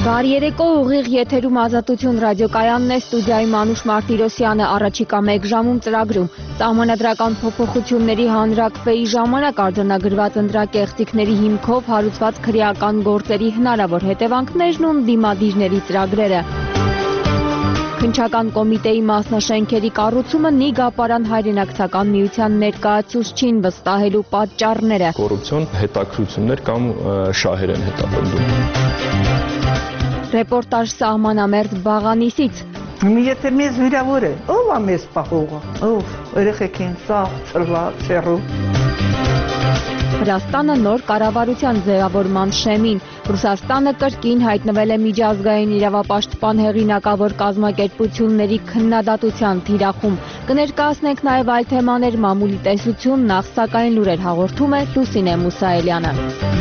Բարի երեկո, ուղիղ եթերում Ազատություն ռադիոկայանն է, ստուդիայի Մանուշ Մարտիրոսյանը, առաջիկա 1 ժամում ծրագրում։ Սահմանադրական փոփոխությունների հանրաքվեի ժամանակ արձանագրված ընտրակեղծիքների հիմքով հարուցված քրեական գործերի հնարավոր հետևանքներն ու դիմադիրների ծրագրերը։ Քննչական կոմիտեի մասնաշենքերի կառուցումը Նիգա Պարան հայրենակցական միության ներկայացուցչին վստահելու պատճառները։ Կոռուպցիոն հետաքրություններ կամ շահեր են հետապնդում։ Ռեպորտաժ սահմանամերձ Բաղանիսից։ Եթե մեզ վիրավոր է, ով է մեզ պահողը, ով, երեխեք են սաղ, ծրված, սեռու։ Վրաստանը նոր կառավարության ձևավորման շեմին։ Ռուսաստանը կրկին հայտնվել է միջազգային իրավապաշտպան հեղինակավոր կազմակերպությունների քննադատության թիրախում։ Կներկայացնենք նաև այլ թեմաներ, մամուլի տեսություն, նախ սակայն լուրեր հաղորդում է Լուսինե Մուսայելյանը։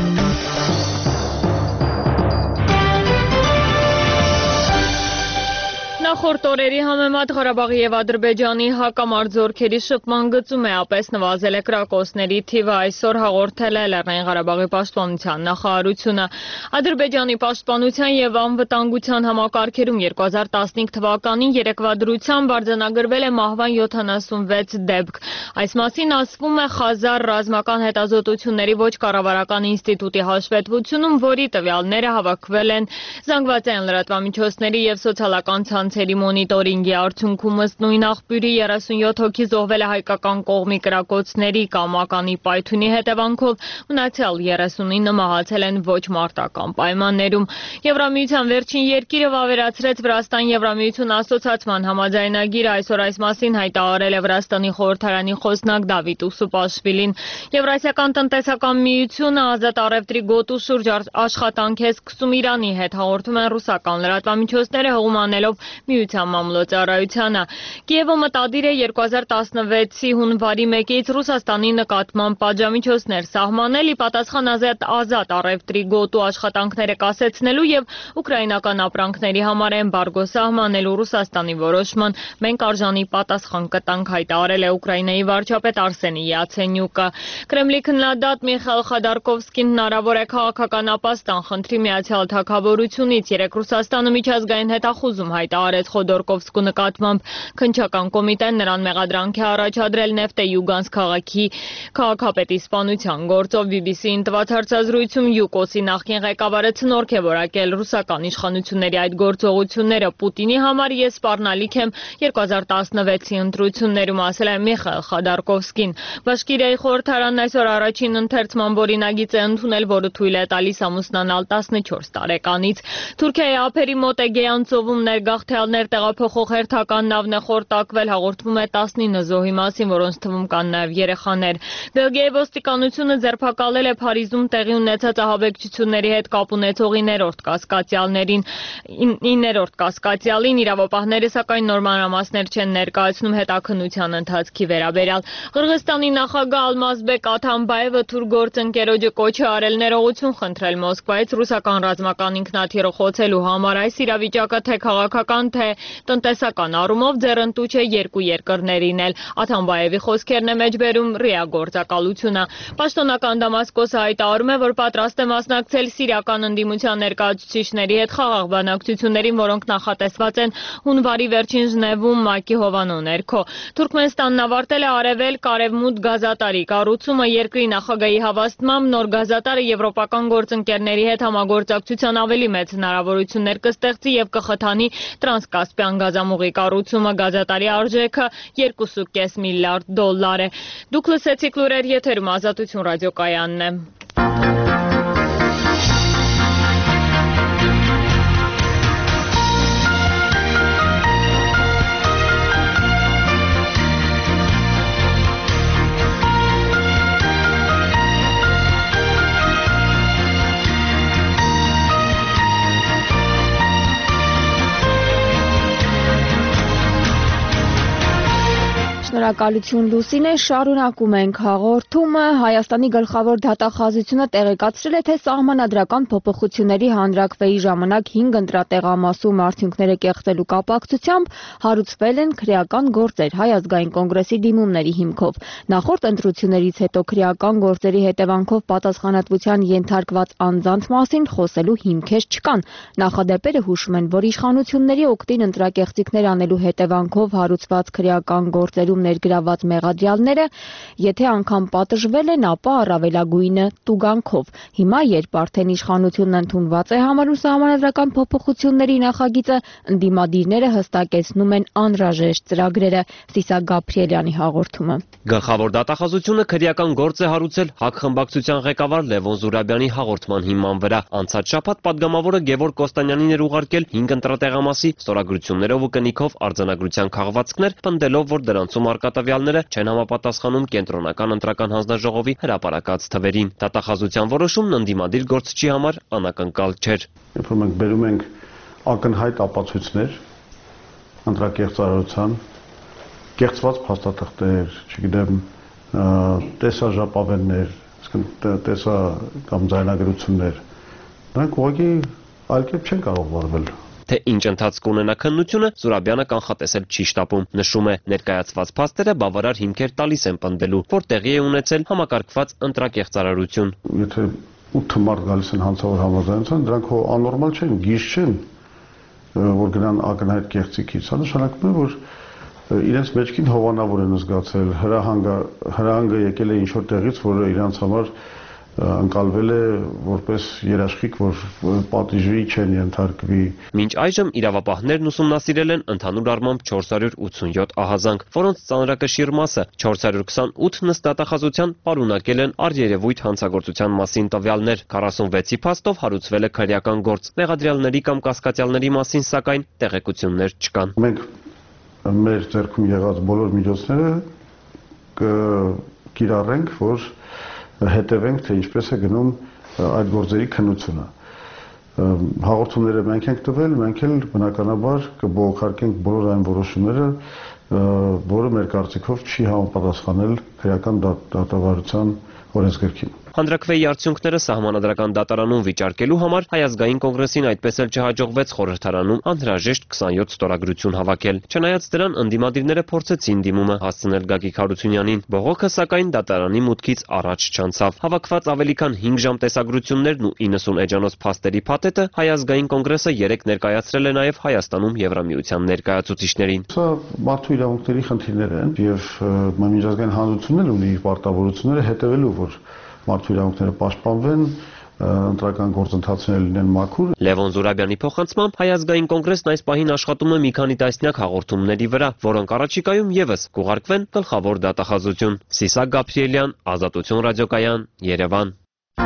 Նախորդ օրերի համեմատ Ղարաբաղի եւ Ադրբեջանի հակամարտությունների շփման գծում է ապես նվազել է կրակոցների թիվը, այսօր հաղորդել է Լեռնային Ղարաբաղի պաշտպանության նախարարությունը։ Ադրբեջանի պաշտպանության եւ անվտանգության համակարգերում 2015 թվականին երեկվա դրությամբ արձանագրվել է մահվան 76 դեպք։ Այս մասին ասվում է Խազար ռազմական հետազոտությունների ոչ կառավարական ինստիտուտի հաշվետվությունում, որի տվյալները հավաքվել են զանգվածային լրատվամիջոցների եւ սոցիալական ցանցերի մոնիտորինգի արդյունքում ըստ նույն աղբյուրի 37 հոգի զոհվել է հայկական կողմի կրակոցների կամ ականի պայթյունի հետևանքով, մնացյալ 39-ը մահացել են ոչ մարտական պայմաններում։ Եվրամիության վերջին երկիրը վավերացրեց Վրաստան-Եվրամիություն ասոցացման համաձայնագիրը, այսօր այս մասին հայտարարել է Վրաստանի խորհրդարանի խոսնակ Դավիթ Ուսուպաշվիլին։ Եվրասիական տնտեսական միությունը ազատ առևտրի գոտու շուրջ աշխատանք է սկսում Իրանի հետ, հաղորդում են ռուսական լրատվամիջոցները, հողում անելով միության մամլոյցարայությանը։ Կիևը մտադիր է 2016-ի հունվարի 1-ից Ռուսաստանի նկատմամբ պատժամիջոցներ սահմանել, ի պատասխան ազատ առևտրի գոտու աշխատանքները կասեցնելու եւ ուկրաինական ապրանքների համար էմբարգո սահմանելու Ռուսաստանի որոշման մենք արժանի պատասխան կտանք, հայտարարել է Ուկրաինայի վարչապետ Արսենի Յացենյուկը։ Կրեմլի քննադատ Միխայիլ Խոդորկովսկին հնարավոր է քաղաքական ապաստան խնդրի Միացյալ Թագավորությունից։ Երեկ Ռուսաստանը միջազգային հետախուզում հայտարարեց Խոդորկովսկու նկատմամբ։ Քննչական կոմիտեն նրան մեղադրանք է առաջադրել նեֆտե Յուգանսկ քաղաքի քաղաքապետի սպանության գործով։ BBC-ին տված հարցազրույցում ՅՈՒԿՕՍ-ի նախկին ղեկավարը ցնորք է որակել ռուսական իշխանությունների այդ գործողությունները։ Պուտինի համար ես սպառնալիք եմ 2016-ի ընտրություններում, ասել է Միխայիլ Խոդորկովսկին։ Բաշկիրիայի խորհրդարանն այսօր առաջին ընթերցման օրինագիծ է ընդունել, որը թույլ է տալիս ամուսնանալ 14 տարեկանից։ Թուրքիայի ափերի մոտ Էգեյան ծովում ներգաղթյալներ տեղափոխող հերթական նավն է խորտակվել, հաղորդվում է 19 զոհի մասին, որոնց թվում կան նաև երեխաներ։ Բելգիայի ոստիկանությունը ձերբակալել է Փարիզում տեղի ունեցած ահաբեկչությունների հետ կապ ունեցող 9-րդ կասկածյալին, իրավապահները սակայն նոր մանրամասներ չեն ներկայացնում հետաքննության ընթացքի վերաբերյալ։ Ղրղստանի նախագահ Ալմազբեկ Աթամբաևը թուրք գործընկերոջը կոչ է արել ներողություն խնդրել Մոսկվայից ռուսական ռազմական ինքնաթիռը խոցելու համար։ Այս իրավիճակը թե քաղաքական, թե տնտեսական առումով ձեռնտու չէ երկու երկրներին էլ։ Աթամբաևի խոսքերն է մեջբերում ՌԻԱ գործակալությունը։ Պաշտոնական Դամասկոսը հայտարարում է, որ պատրաստ է մասնակցել սիրիական ընդդիմության ներկայացուցիչների հետ խաղաղ բանակցություններին, որոնք նախատեսված են հունվարի վերջին Ժնևում ՄԱԿ-ի հովանու ներքո։ Թուրքմենստանն ավարտել է արևելք-արևմուտք գազատարի կառուցումը։ Երկրի նախագահի հավաստմամբ նոր գազատարը եվրոպական գործընկերների հետ համագործակցության ավելի մեծ հնարավորություններ կստեղծի եւ կխթանի տրանսկասպյան գազամուղի կառուցումը։ Գազատարի արժեքը 2.5 միլիարդ դոլար է։ Դուք լսեցիք լուրեր, եթերում Ազատություն ռադիոկայանն է։ Շնորհակալություն Լուսինե, շարունակում ենք հաղորդումը։ Հայաստանի գլխավոր դատախազությունը տեղեկացրել է, թե սահմանադրական փոփոխությունների հանրաքվեի ժամանակ 5 ընտրատեղամասում արդյունքները կեղծելու կապակցությամբ հարուցվել են քրեական գործեր Հայ ազգային կոնգրեսի դիմումների հիմքով։ Նախորդ ընտրություններից հետո քրեական գործերի հետևանքով պատասխանատվության ենթարկված անձանց մասին խոսելու հիմքեր չկան։ Նախադեպերը հուշում են, որ իշխանությունների օգտին ընտրակեղծիքներ անելու հետևանքով հարուցված քրեական գործերում ներգրաված մեղադրյալները, եթե անգամ պատժվել են, ապա առավելագույնը տուգանքով։ Հիմա, երբ արդեն իշխանությունն ընդունված է համարում սահմանադրական փոփոխությունների նախագիծը, ընդդիմադիրները հստակեցնում են անհրաժեշտ ծրագրերը։ Սիսակ Գաբրիելյանի հաղորդումը։ Գլխավոր դատախազությունը քրեական գործ է հարուցել ՀԱԿ խմբակցության ղեկավար Լևոն Զուրաբյանի հաղորդման հիման վրա։ Անցած շաբաթ պատգամավորը Գևորգ Կոստանյանին էր ուղարկել 5 ընտրատեղամասի ստորագրություններով ու կնիքով արձանագրության քաղվածքներ, պնդելով, որ դրանցում արկա տվյալները չեն համապատասխանում կենտրոնական ընտրական հանձնաժողովի հրապարակած թվերին։ Դատախազության որոշումն ընդդիմադիր գործչի համար անակնկալ չէր։ Երբ որ մենք բերում ենք ակնհայտ ապացույցներ ընտրակեղծարարության, կեղծված փաստաթղթեր, չգիտեմ, տեսաժապավեններ, տեսա կամ ձայնագրություններ, նրանք ուղղակի այլ կերպ չեն կարող վարվել։ Թե ինչ ընթացք ունենա քննությունը, Զուրաբյանը կանխատեսել չի շտապում։ Նշում է, ներկայացված փաստերը բավարար հիմքեր տալիս են պնդելու, որ տեղի է ունեցել համակարգված ընտրակեղծարարություն։ Եթե 8 մարդ գալիս են հանցավոր համաձայնության, դրանք աննորմալ չեն, գիժ չեն, որ գնան ակնհայտ կեղծիքից։ Սա նշանակում է, որ իրենց մեջքին հովանավոր են զգացել, հրահանգը եկել է ինչ-որ տեղից, որը իրանց համար ընկալվել է որպես երաշխիք, որ պատիժի չեն ենթարկվի։ Մինչ այժմ իրավապահներն ուսումնասիրել են ընդհանուր առմամբ 487 ահազանգ, որոնց ծանրակշիռ մասը 428 ըստ դատախազության պարունակել են առերևույթ հանցագործության մասին տվյալներ։ 46-ի փաստով հարուցվել է քրեական գործ։ Մեղադրյալների կամ կասկածյալների մասին սակայն տեղեկություններ չկան։ Մենք մեր ձեռքում եղած բոլոր միջոցները կկիրառենք, որ հետևենք, թե ինչպես է գնում այդ գործերի քննությունը։ Հաղորդումները մենք ենք տվել, մենք էլ բնականաբար կբողոքարկենք բոլոր այն որոշումները, որը մեր կարծիքով չի համապատասխանել քրեական դատավարության օրենսգրքին։ Հանրաքվեի արդյունքները սահմանադրական դատարանում վիճարկելու համար Հայ ազգային կոնգրեսին այդպես էլ չհաջողվեց խորհրդարանում անհրաժեշտ 27 ստորագրություն հավաքել։ Չնայած դրան ընդդիմադիրները փորձեցին դիմումը հասցնել Գագիկ Հարությունյանին, բողոքը սակայն դատարանի մուտքից առաջ չանցավ։ Հավաքված ավելի քան 5 ժամ տեսագրություններն ու 90 էջանոց փաստերի փաթեթը Հայ ազգային կոնգրեսը երեկ ներկայացրել է նաև Հայաստանում Եվրամիության ներկայացուցիչներին։ Սա մարդու իրավունքների խնդիրներ են եւ միջազգային հանրությունն էլ ունի իր պարտավորությունները հետևելու, որ մարդու իրավունքները պաշտպանվեն, ընտրական գործընթացները լինեն մաքուր։ Լևոն Զուրաբյանի փոխանցմամբ Հայ ազգային կոնգրեսն այս պահին աշխատում է մի քանի տասնյակ հաղորդումների վրա, որոնք առաջիկայում եւս կուղարկվեն գլխավոր դատախազություն։ Սիսակ Գաբրիելյան, Ազատություն ռադիոկայան, Երևան։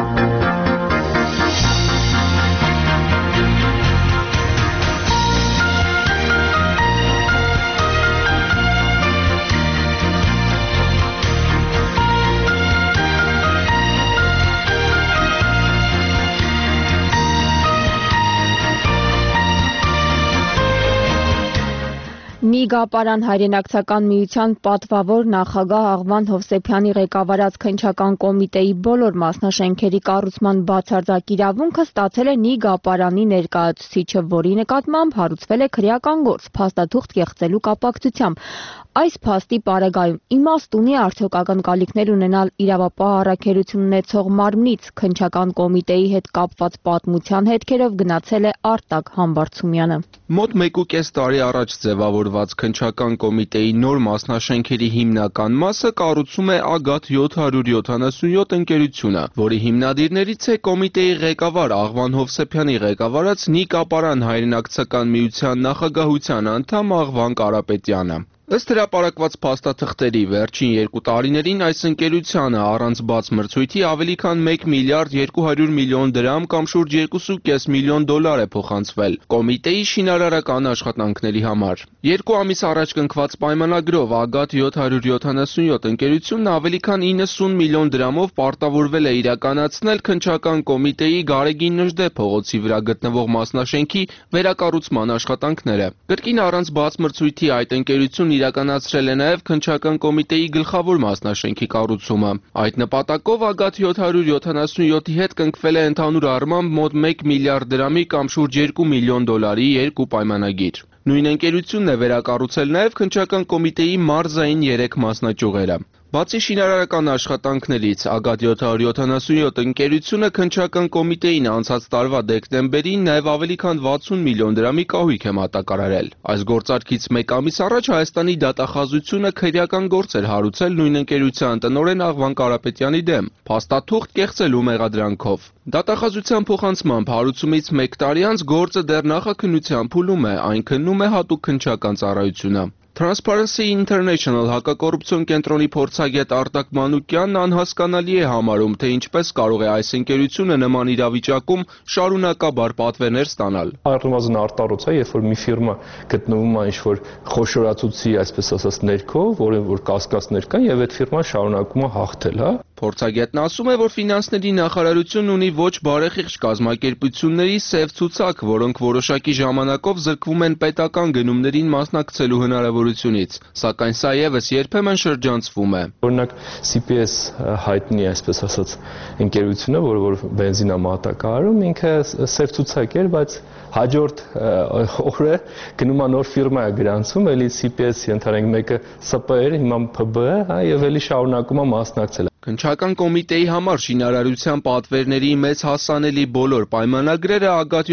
Նիգապարան հայրենակցական միության պատվավոր նախագահ Աղվան Հովսեփյանի ղեկավարած քննչական կոմիտեի բոլոր մասնաշենքերի կառուցման բացարձակ իրավունքը ստացել է Նիգապարանի ներկայացուցիչը, որի նկատմամբ հարուցվել է քրեական գործ փաստաթուղթ կեղծելու կապակցությամբ։ Այս փաստի պարագայում իմաստ ունի արդյոք ակնկալիքներ ունենալ իրավապահ առաքելություն ունեցող մարմնից քննչական կոմիտեի հետ կապված պատմության հետքերով գնացել է Արտակ Համբարձումյանը։ Մոտ 1.5 տարի առաջ ձևավորված քննչական կոմիտեի նոր մասնաշենքերի հիմնական մասը կառուցում է Ագատ 777 ընկերությունը, որի հիմնադիրներից է կոմիտեի ղեկավար Աղվան Հովսեփյանի ղեկավարած Նիգապարան հայրենակցական միության նախագահության անդամ Աղվան Կարապետյանը։ Ըստ հրապարակված փաստաթղթերի վերջին 2 տարիներին այս ընկերությանը առանց բաց մրցույթի ավելի քան 1 միլիարդ 200 միլիոն դրամ կամ շուրջ 2.5 միլիոն դոլար է փոխանցվել կոմիտեի շինարարական աշխատանքների համար։ 2 ամիս առաջ կնքված պայմանագրով Ագատ 777 ընկերությունն ավելի քան 90 միլիոն դրամով պարտավորվել է իրականացնել քննչական կոմիտեի Գարեգին Նժդե փողոցի վրա գտնվող մասնաշենքի վերակառուցման աշխատանքները։ Կրկին առանց բաց մրցույթի այդ ընկերությունն իրականացրել է նաև քննչական կոմիտեի գլխավոր մասնաշենքի կառուցումը։ Այդ նպատակով ագաթ 777-ի հետ կնքվել է ընդհանուր առմամբ մոտ 1 միլիարդ դրամի կամ շուրջ 2 միլիոն դոլարի երկու պայմանագիր։ Նույն ընկերությունն է վերակառուցել նաև քննչական կոմիտեի մարզային 3 մասնաճյուղերը։ Բացի շինարարական աշխատանքներից, ագաթ 777 ընկերությունը քննչական կոմիտեին անցած տարվա դեկտեմբերին նաև ավելի քան 60 միլիոն դրամի կահույք է մատակարարել։ Այս գործարքից մեկ ամիս առաջ Հայաստանի դատախազությունը քրեական գործ էր հարուցել նույն ընկերության տնօրեն Աղվան Կարապետյանի դեմ, փաստաթուղթ կեղծելու մեղադրանքով։ Դատախազության փոխանցմամբ հարուցումից 1 տարի անց գործը դեռ նախաքննության փուլում է, այն քննում է հատուկ քննչական ծառայությունը։ Transparency International հակակոռուպցիոն կենտրոնի փորձագետ Արտակ Մանուկյանն անհասկանալի է համարում, թե ինչպես կարող է այս ընկերությունը նման իրավիճակում շարունակաբար պատվերներ ստանալ։ Առնվազն արտառոց է, երբ որ մի ֆիրմա գտնվում է ինչ-որ խոշորացուցի, այսպես ասած, ներքո, որին որ կասկածներ կան, եւ այդ ֆիրման շարունակում է հաղթել, հա։ Փորձագետն ասում է, որ ֆինանսների նախարարությունն ունի ոչ բարեխիղճ կազմակերպությունների սև ցուցակ, որոնք որոշակի ժամանակով զրկվում են պետական գնումներին մասնակցելու հնարավորությունից, սակայն սա եւս երբեմն շրջանցվում է։ Օրինակ CPS հայտնի, այսպես ասած, ընկերությունը, որ բենզին է մատակարարում, ինքը սև ցուցակ էր, բայց հաջորդ օրը գնում է նոր ֆիրմա է գրանցում, էլի CPS-ի ընդհանրենք մեկը ՍՊ էր, հիմա ՓԲ է, հա, եւ էլի շարունակում է մասնակցել։ Քննչական կոմիտեի համար շինարարության պատվերների մեծ հասանելի բոլոր պայմանագրերը ագաթ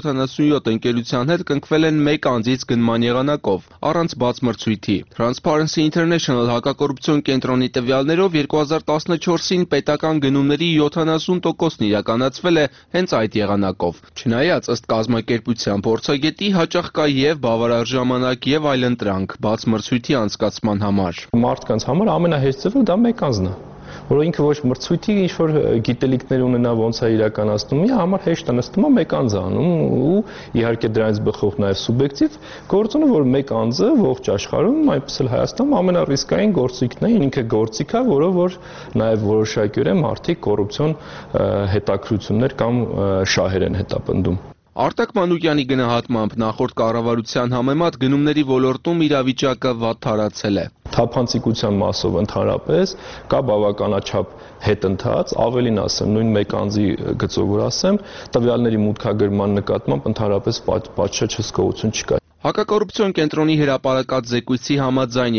777 ընկերության հետ կնքվել են 1 անձից գնման եղանակով, առանց բաց մրցույթի։ Transparency International հակակոռուպցիոն կենտրոնի տվյալներով 2014-ին պետական գնումների 70%-ն իրականացվել է հենց այդ եղանակով։ Չնայած ըստ կազմակերպության փորձագետի հաճախ կա եւ բավարար ժամանակ եւ այլընտրանք բաց մրցույթի անցկացման համար։ Մարդկանց համար ամենահեշտ ձևը դա 1 անձն է, որ ինքը ոչ մրցույթի ինչ-որ գիտելիքներ ունենա ոնց է իրականացնում, իր համար հեշտ է նստում է 1 անձ անում ու իհարկե դրանից բխող նաև սուբյեկտիվ գործոնը, որ 1 անձը ողջ աշխարհում, այնպես էլ Հայաստանում ամենառիսկային գործիքն է, ինքը գործիք է, որով որ նաև որոշակիորեն մարդիկ կոռուպցիոն հետաքրություններ կամ շահեր են հետապնդում։ Արտակ Մանուկյանի գնահատմամբ նախորդ կառավարության համեմատ գնումների ոլորտում իրավիճակը վատ թարացել է։ Թափանցիկության մասով ընդհանրապես կա բավականաչափ հետընթաց, ավելին ասեմ, նույն 1 անձի գծով որ ասեմ, տվյալների մուտքագրման նկատմամբ ընդհանրապես պատշաճ հսկողություն չկա։ Հակակոռուպցիոն կենտրոնի հրապարակած զեկույցի համաձայն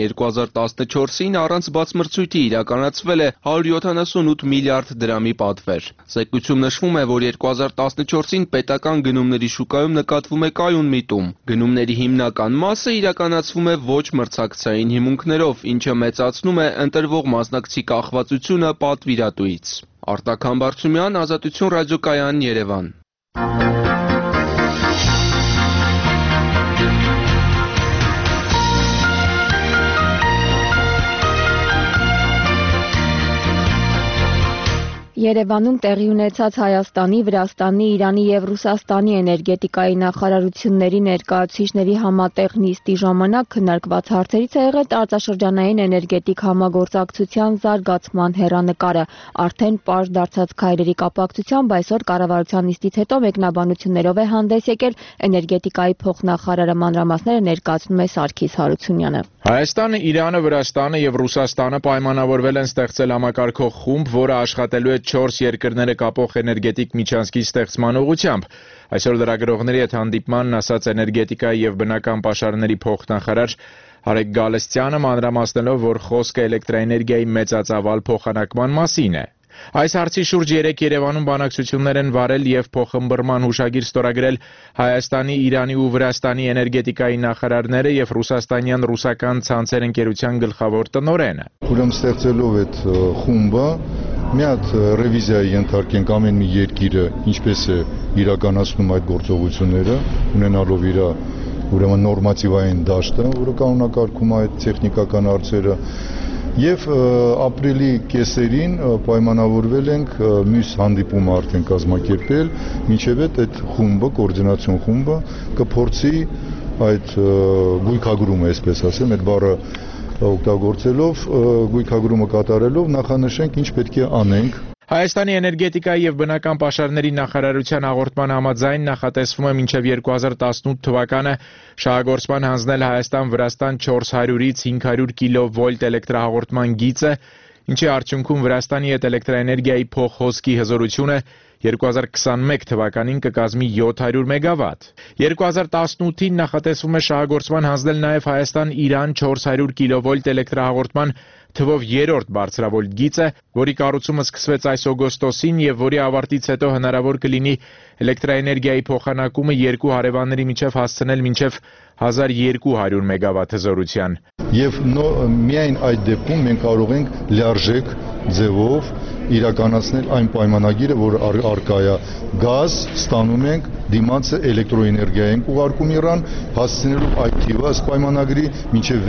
2014-ին առանց բաց մրցույթի իրականացվել է 178 միլիարդ դրամի պատվեր։ Զեկույցում նշվում է, որ 2014-ին պետական գնումների շուկայում նկատվում է կայուն միտում։ Գնումների հիմնական մասը իրականացվում է ոչ մրցակցային հիմունքներով, ինչը մեծացնում է ընտրվող մասնակցի կախվածությունը պատվիրատուից։ Արտակ Համբարձումյան, Ազատություն ռադիոկայան, Երևան։ Երևանում տեղի ունեցած Հայաստանի, Վրաստանի, Իրանի եւ Ռուսաստանի էներգետիկայի նախարարությունների ներկայացուցիչների համատեղ նիստի ժամանակ քննարկված հարցերից է եղել տարածաշրջանային էներգետիկ համագործակցության զարգացման հեռանկարը։ Արդեն պարզ դարձած քայլերի կապակցությամբ այսօր կառավարության նիստից հետո մեկնաբանություններով է հանդես եկել էներգետիկայի փոխնախարարը, մանրամասները ներկայացնում է Սարգիս Հարությունյանը։ Հայաստանը, Իրանը, Վրաստանը եւ Ռուսաստանը պայմանավորվել են ստեղծել համակարգող խումբ, որը աշխատելու է 4 երկրները կապող էներգետիկ միջանցքի ստեղծման ուղղությամբ։ Այսօր լրագրողների հետ հանդիպմանն ասաց էներգետիկայի եւ բնական պաշարների փոխնախարար Արեգ Գալստյանը, մանրամասնելով, որ խոսքը էլեկտրաէներգիայի մեծածավալ փոխանակման մասին է։ Այս հարցի շուրջ 3 Երևանում բանակցություններ են վարել եւ փոխըմբռնման հուշագիր ստորագրել Հայաստանի, Իրանի ու Վրաստանի էներգետիկայի նախարարները եւ ռուսաստանյան ռուսական ցանցեր ընկերության գլխավոր տնօրենը։ Ուրեմն ստեղծելով այդ խումբը մի հատ ռևիզիայի ենթարկենք ամեն մի երկիրը ինչպես է իրականացնում այդ գործողությունները, ունենալով իր ուրեմն նորմատիվային դաշտը, որը կանոնակարգում է այդ տեխնիկական հարցերը։ Եվ ապրիլի կեսերին պայմանավորվել ենք մյուս հանդիպումը արդեն կազմակերպել, մինչև այդ խումբը, կոորդինացիոն խումբը կփորձի այդ գույքագրումը, այսպես ասեմ, այդ բառը օգտագործելով, գույքագրումը կատարելով նախանշենք ինչ պետք է անենք։ Հայաստանի էներգետիկայի եւ բնական պաշարների նախարարության հաղորդման համաձայն նախատեսվում է մինչեւ 2018 թվականը շահագործման հանձնել Հայաստան-Վրաստան 400-ից 500 կՎ էլեկտրահաղորդման գիծը, ինչի արդյունքում Վրաստանի հետ էլեկտրաէներգիայի փոխհոսքի հզորությունը 2021 թվականին կկազմի 700 մեգավատ։ 2018-ին նախատեսվում է շահագործման հանձնել նաև Հայաստան-Իրան 400 կՎ էլեկտրահաղորդման թվով երրորդ բարձրավոլտ գիծը, որի կառուցումը սկսվեց այս օգոստոսին եւ որի ավարտից հետո հնարավոր կլինի էլեկտրաէներգիայի փոխանակումը երկու հարևանների միջև հասցնել մինչև 1200 մեգավատ հզորության։ Եվ միայն այդ դեպքում մենք կարող ենք լիարժեք ձևով իրականացնել այն պայմանագիրը, որ առկա է գազ ստանում ենք, դիմացը էլեկտրոէներգիա ենք ուղարկում Իրան, հասցնելու այդ թիվը ըստ պայմանագրի մինչև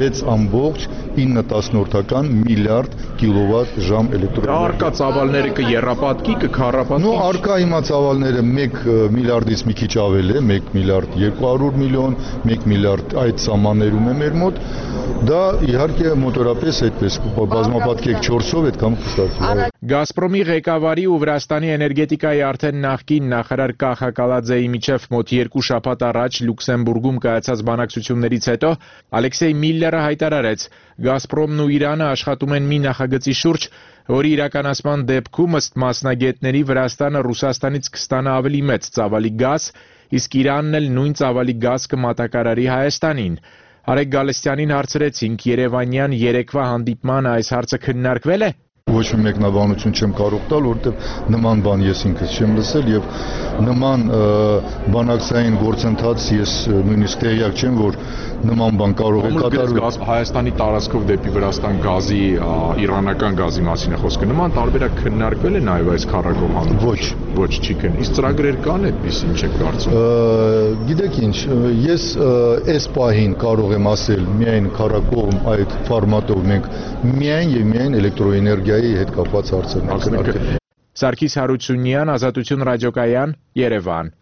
6.9 միլիարդ կՎտ էլեկտրոէներգիա։ Առկա ծավալները կեռապատկի, կքառապատկի։ Նո, առկա հիմա ծավալները 1 միլիարդից մի քիչ ավել է, 1 միլիարդ 200 միլիոն, 1 միլիարդ այդ սահմաններում է մեր մոտ։ Դա իհարկե մոտորապես այդպես բազմապատկեք 4-ով այդքան կստացվի։ Գազպրոմի ղեկավարի ու Վրաստանի էներգետիկայի արդեն նախկին նախարար Կախա Կալաձեի միջև մոտ 2 շաբաթ առաջ Լյուքսեմբուրգում կայացած բանակցություններից հետո Ալեքսեյ Միլլերը հայտարարեց. Գազպրոմն ու Իրանը աշխատում են մի նախագծի շուրջ, որի իրականացման դեպքում ըստ մասնագետների Վրաստանը Ռուսաստանից կստանա ավելի մեծ ծավալի գազ, իսկ Իրանն էլ նույն ծավալի գազ կմատակարարի Հայաստանին։ Արեգ Գալստյանին հարցրեցինք Երևանյան երեկվա հանդիպմանը այս հարցը քննարկվել է։ Ոչ մի մեկնաբանություն չեմ կարող տալ, որովհետև նման բան ես ինքս չեմ լսել եւ նման բանակցային գործընթաց ես նույնիսկ տեղյակ չեմ, որ նման բան կարող է կատարվել։ Հայաստանի տարածքով դեպի Վրաստան գազի, իրանական գազի մասին է խոսքը։ Նման տարբերակ քննարկվել է նաեւ այս քառակողմ հանդիպում։ Ոչ չի քննարկվել։ Իսկ ծրագրեր կան այդպես, ինչ եք կարծում։ Գիտեք ինչ, ես այս պահին կարող եմ ասել միայն քառակողմ այդ ֆորմատով մենք միայն եւ միայն էլեկտրոէներգիայի հետ կապված հարցերն ենք քննարկել։ Սարգիս Հարությունյան, Ազատություն ռադիոկայան, Երևան։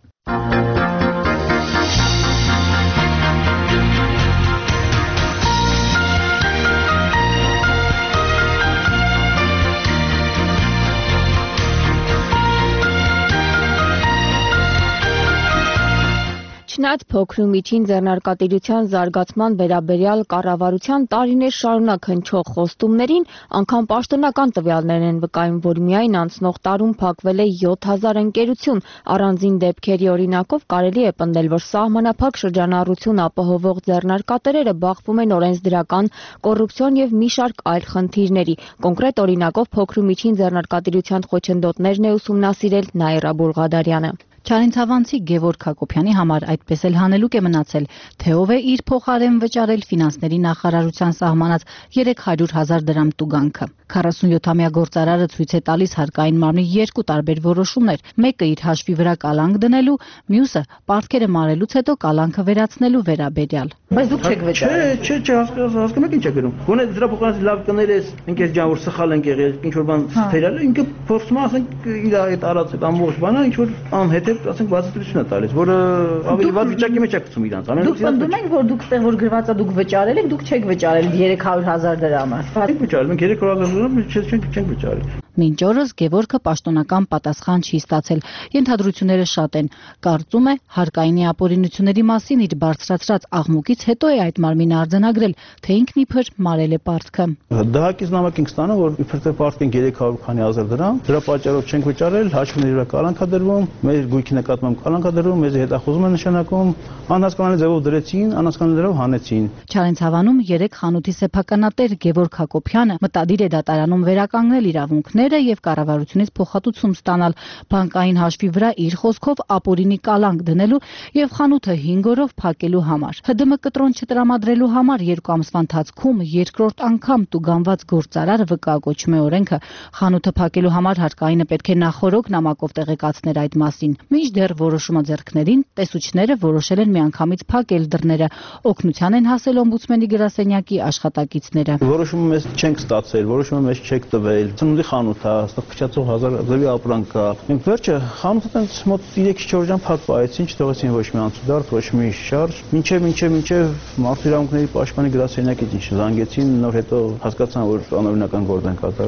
Չնայած փոքր ու միջին ձեռնարկատիրության զարգացման վերաբերյալ կառավարության տարիներ շարունակ հնչող խոստումներին, անգամ պաշտոնական տվյալներ են վկայում, որ միայն անցնող տարում փակվել է 7000 ընկերություն։ Առանձին դեպքերի օրինակով կարելի է պնդել, որ սահմանափակ շրջանառություն ապահովող ձեռնարկատերերը բախվում են օրենսդրական, կոռուպցիոն եւ մի շարք այլ խնդիրների։ Կոնկրետ օրինակով փոքր ու միջին ձեռնարկատիրության խոչընդոտներն է ուսումնասիրել Նաիրա Բուլղադարյանը։ Չարենցավանցի Գևորգ Հակոբյանի համար այդպես էլ հանելուկ է մնացել, թե ով է իր փոխարեն վճարել ֆինանսների նախարարության սահմանած 300,000 դրամ տուգանքը։ 47-ամյա գործարարը ցույց է տալիս հարկային մարմնի երկու տարբեր որոշումներ, մեկը իր հաշվի վրա կալանք դնելու, մյուսը պարտքերը մարելուց հետո կալանքը վերացնելու վերաբերյալ։ Բայց դուք չեք վճարել։ Չէ, հասկանում եք ինչ է գրում։ Գոնե դրա փոխանցի լավ կներես, ինքես ջան որ սխալ ենք եղել, ինչ որ բան թերալ, ինքը փորձում ասենք իր այդ արած այդ ամբողջ բանը ինչ որ անհետև ասենք բացատրություն է տալիս, որը ավելի վատ վիճակի մեջ է գցում իրանց։ Դուք պնդում եք, որ դուք ստեղ որ գրված է դուք վճարել եք, դուք չեք վճարել 300,000 դրամը։ Մենք վճարել ենք 300,000 դրամ, չենք վճարել։ Մինչ օրս Գևորգը պաշտոնական պատասխան չի ստացել։ Ենթադրությունները շատ են։ Կարծում է հարկայինի ապօրինությունների մասին իր բարձրացրած աղմուկից հետո է այդ մարմինը արձանագրել, թե ինքն իբր մարել է պարտքը։ Դահակից նամակ ենք ստանում, որ իբր թե պարտք են 300 քանի հազար դրամ, դրա պատճառով չենք վճարել, հաշվների վրա կալանք է դրվում, մեր գույքի նկատմամբ կալանք է դրվում, մեզ հետախուզում են նշանակում, անհասկանալի ձևով դրեցին, անհասկանալի ձևով հանեցին։ Չարենցավանում 3 խանութի սեփականատեր Գևորգ Հակոբյանը մտադիր է դատարանում վերականգնել իրավունքները եւ կառավարությունից փոխհատուցում ստանալ, բանկային հաշվի վրա իր խոսքով ապօրինի կալանք դնելու եւ խանութը 5 օրով փակելու համար։ ՀԴՄ կտրոն չտրամադրելու համար 2 ամսվա ընթացքում երկրորդ անգամ տուգանված գործարարը վկայակոչում է օրենքը։ Խանութը փակելու համար հարկայինը պետք է նախորոք նամակով տեղեկացներ այդ մասին։ Մինչդեռ որոշումը ձեռքներին տեսուչները որոշել են միանգամից փակել դռները։ Օգնության են հասել օմբուդսմենի գրասենյակի աշխատակիցները։ Որոշումը մեզ չենք ստացել, որոշումը մեզ չեք տվել։ Ծնունդի խանութ է, այստեղ փչացող 1000 ձևի ապրանք կա։ Մենք վերջը խանութը տենց մոտ 3-4 ժամ փակվեցին, չթողեցին ոչ մի անցուդարձ, ոչ մի շարժ։ Մինչև մարդու իրավունքների պաշտպանի գրասենյակից ինչ զանգեցին, նոր հետո հասկացան, որ անօրինական գործ են կատարում։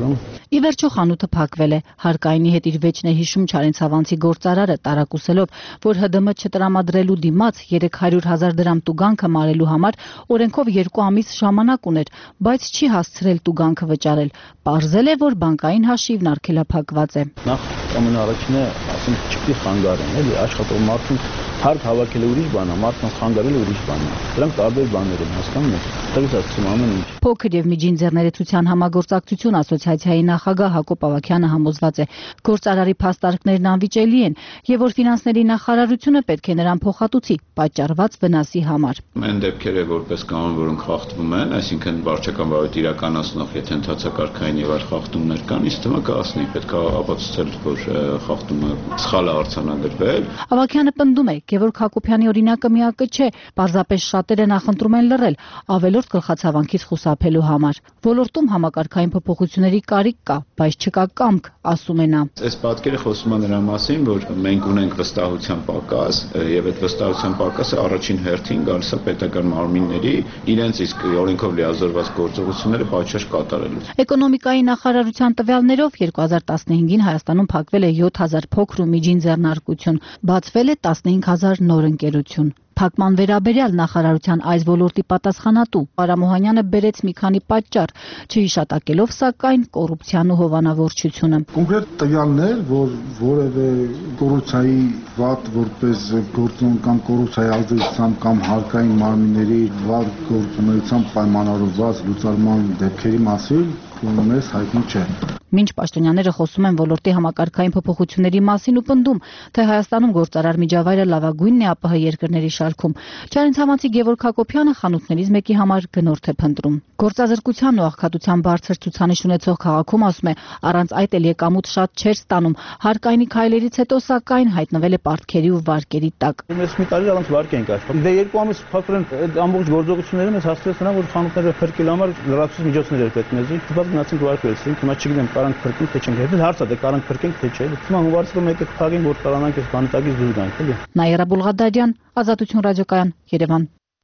Ի վերջո խանութը փակվել է։ Հարկայինի հետ իր վեճն է հիշում Չարենցավանցի գործարարը, տարակուսելով, որ ՀԴՄ չտրամադրելու դիմաց 300,000 դրամ տուգանքը մարելու համար օրենքով 2 ամիս ժամանակ ուներ, բայց չի հասցրել տուգանքը վճարել։ Պարզել է, որ բանկային հաշիվն արգելափակված է։ Նախ ամենաառաջինը, ասենք, չպետք է խանգարեն, էլի, աշխատող մարդուն հարկ հավաքելը ուրիշ բան է, մարդկանց խանգարելը ուրիշ բան է։ Դրանք տարբեր բաներ են, հասկանում եք։ Դրանից ասում ամեն ինչ։ Փոքր եւ միջին ձեռներեցության համագործակցություն ասոցիացիայի նախագահ Հակոբ Ավագյանը համոզված է, գործարարի փաստարկներն անվիճելի են եւ որ ֆինանսների նախարարությունը պետք է նրան փոխհատուցի պատճառված վնասի համար։ Այն դեպքերը, որպես կանոն, որոնք խախտվում են, այսինքն վարչական վարույթ իրականացնող, եթե ընդհանրակարգային եւ այլ խախտումներ կան, իսկ դեմը կասնի, պետք է ապացուցել, որ խախտումը սխալ է արձանագրվել։ Ավագյանը պնդում է, Գևորգ Հակոբյանի օրինակը միակը չէ, պարզապես շատերը նախընտրում են լռել, ավելորդ գլխացավանքից խուսափելու համար։ Ոլորտում համակարգային փոփոխությունների կարիք կա, բայց չկա կամք, ասում է նա։ Այս պատկերը խոսում է նրա մասին, որ մենք ունենք վստահության պակաս, եւ այդ վստահության պակասը առաջին հերթին գալիս է պետական մարմինների իրենց իսկ օրենքով լիազորված գործողությունները պատշաճ կատարելուց։ Էկոնոմիկայի նախարարության տվյալներով 2015-ին Հայաստանում փակվել է 7000 փոքր ու միջին ձեռնարկություն, բացվել է 15000 նոր ընկերություն։ Փակման վերաբերյալ նախարարության այս ոլորտի պատասխանատու Արամ Օհանյանը բերեց մի քանի պատճառ, չհիշատակելով սակայն կոռուպցիան ու հովանավորչությունը։ Կոնկրետ տվյալներ, որ որևէ կոռուպցիայի վատ որպես գործոն կամ կոռուպցիայի ազդեցությամբ կամ հարկային մարմինների վատ գործունեությամբ պայմանավորված լուծարման դեպքերի մասին մեզ հայտնի չէ։ Մինչ պաշտոնյաները խոսում են ոլորտի համակարգային փոփոխությունների մասին ու պնդում, թե Հայաստանում գործարար միջավայրը լավագույնն է ԱՊՀ երկրների շարքում, Չարենցավանցի Գևորգ Հակոբյանը խանութներից մեկի համար գնորդ է փնտրում։ Գործազրկության ու աղքատության բարձր ցուցանիշ ունեցող քաղաքում, ասում է, առանց այդ էլ եկամուտ շատ չէր ստանում։ Հարկայինի քայլերից հետո սակայն հայտնվել է պարտքերի ու վարկերի տակ։ Մենք մի տարի առանց վարկ ենք աշխատում։ Դե 2 ամիս փակվեն այդ ամբողջ գործողությունները մեզ հասցրեց նրան, որ խանութները փրկել համար լրացուցիչ միջոցներ էր պետք մեզի։ Դրանք գնացինք վարկ վերցրինք, հիմա չգիտեմ կարանք փրկենք թե չենք։ Հետո հարցը դե կարանք փրկենք թե չէ։ Հիմա հուվարցրում եկեք փակենք, որ կարողանանք այս բանտակից դուրս գանք, էլի։ Նաիրա Բուլղադարյան, Ազատություն ռադիոկայան, Երևան։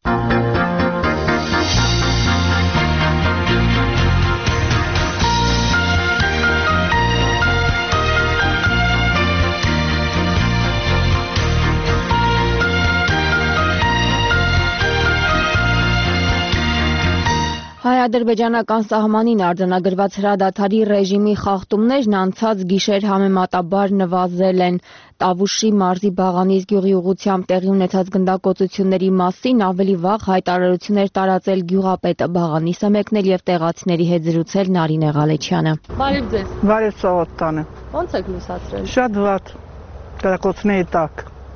Հայ-ադրբեջանական սահմանին արձանագրված հրադադարի ռեժիմի խախտումներն անցած գիշեր համեմատաբար նվազել են։ Տավուշի մարզի Բաղանիս գյուղի ուղղությամբ տեղի ունեցած գնդակոծությունների մասին ավելի վաղ հայտարարություն էր տարածել գյուղապետը։ Բաղանիսը մեկնել եւ տեղացիների հետ զրուցել Նարինե Ղալեչյանը։ Բարև ձեզ։ Բարև Սաղոթանը։ Ո՞նց եք լուսացրել։ Շատ վատ կրակոցների տակ։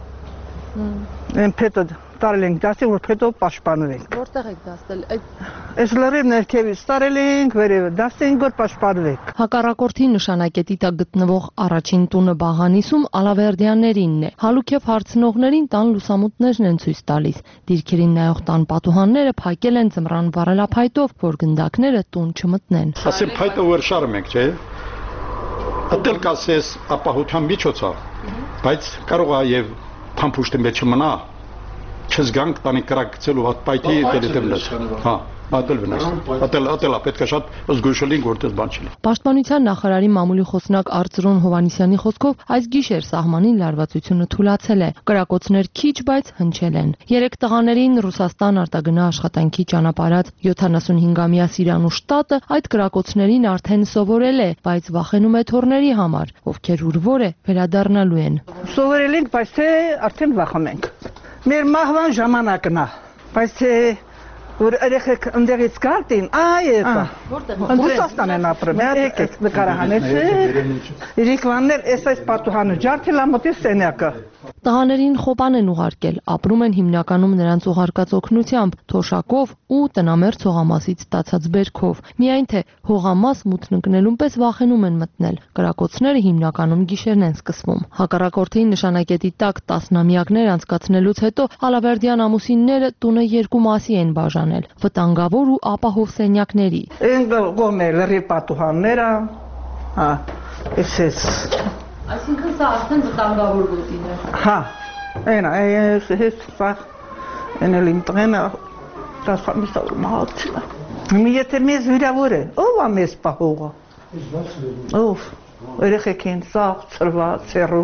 Են փետը տարել ենք դասի, որ փետով պաշտպանվենք։ Որտեղ եք դասել։ Այս լրիվ ներքևից տարել ենք, վերևը դասենք, որ պաշտպանվենք։ Հակառակորդի նշանակետի տակ գտնվող առաջին տունը Բաղանիսում Ալավերդյաններինն է։ Հալուք եւ հարցնողներին տան լուսամուտներն են ցույց տալիս։ Դիրքերին նայող տան պատուհանները փակել են ձմռան վառելափայտով, որ գնդակները տուն չմտնեն։ Ասեմ փայտը որ շարում ենք, չէ՞։ Ատել կասես ապահովության միջոց է, բայց կարող է եւ փամփուշտի մեջ չմնա։ Չզգանք տանի կրակցելու հատ պայթի դերետևնես։ Հա, ատել վնաս։ Ատելա պետք է շատ զգուշելին որտես բան չլինի։ Պաշտպանության նախարարի մամուլի խոսնակ Արծրուն Հովանիսյանի խոսքով այս գիշեր սահմանին լարվածությունը թուլացել է։ Կրակոցներ քիչ, բայց հնչել են։ 3 տղաներին Ռուսաստան արտագնա աշխատանքի ճանապարհած 75-ամյա Սիրանուշ տատը այդ կրակոցներին արդեն սովորել է, բայց վախենում է թորների համար, ովքեր ուր որ է վերադառնալու են։ Սովորել ենք, բայց թե արդեն վախում ենք։ Մեր մահվան ժամանակն է, բայց որ երեխեք ընդեղից գարտին, եկա։ Ռուսաստան են ապրում, եկեք նկարահանեցեք։ Երեքվաններ այս պատուհանը ջարդել ամոթի սենյակը։ Տղաներին խոպան են ուղարկել, ապրում են հիմնականում նրանց ուղարկած օգնությամբ, թոշակով ու տնամերձ հողամասից ստացած բերքով։ Միայն թե հողամաս մութն ընկնելուն պես վախենում են մտնել։ Կրակոցները հիմնականում գիշերն են սկսվում։ Հակառակորդի նշանակետի տակ տասնամյակներ անցկացնելուց հետո Ալավերդյան ամուսինները տունը 2 մասի են բաժանել՝ վտանգավոր ու ապահով սենյակների։ Այն կողմը լրի պատուհանները, հա, էս Այսինքն սա արդեն վտանգավոր գոտին է։ Հա, այս ֆախ էնել իմ տղենը դասամիսը մահացել։ Եթե մեզ վիրավոր է, ով է մեզ պահողը։ Ով երեխեքին սաղ, ծրված, ծերու։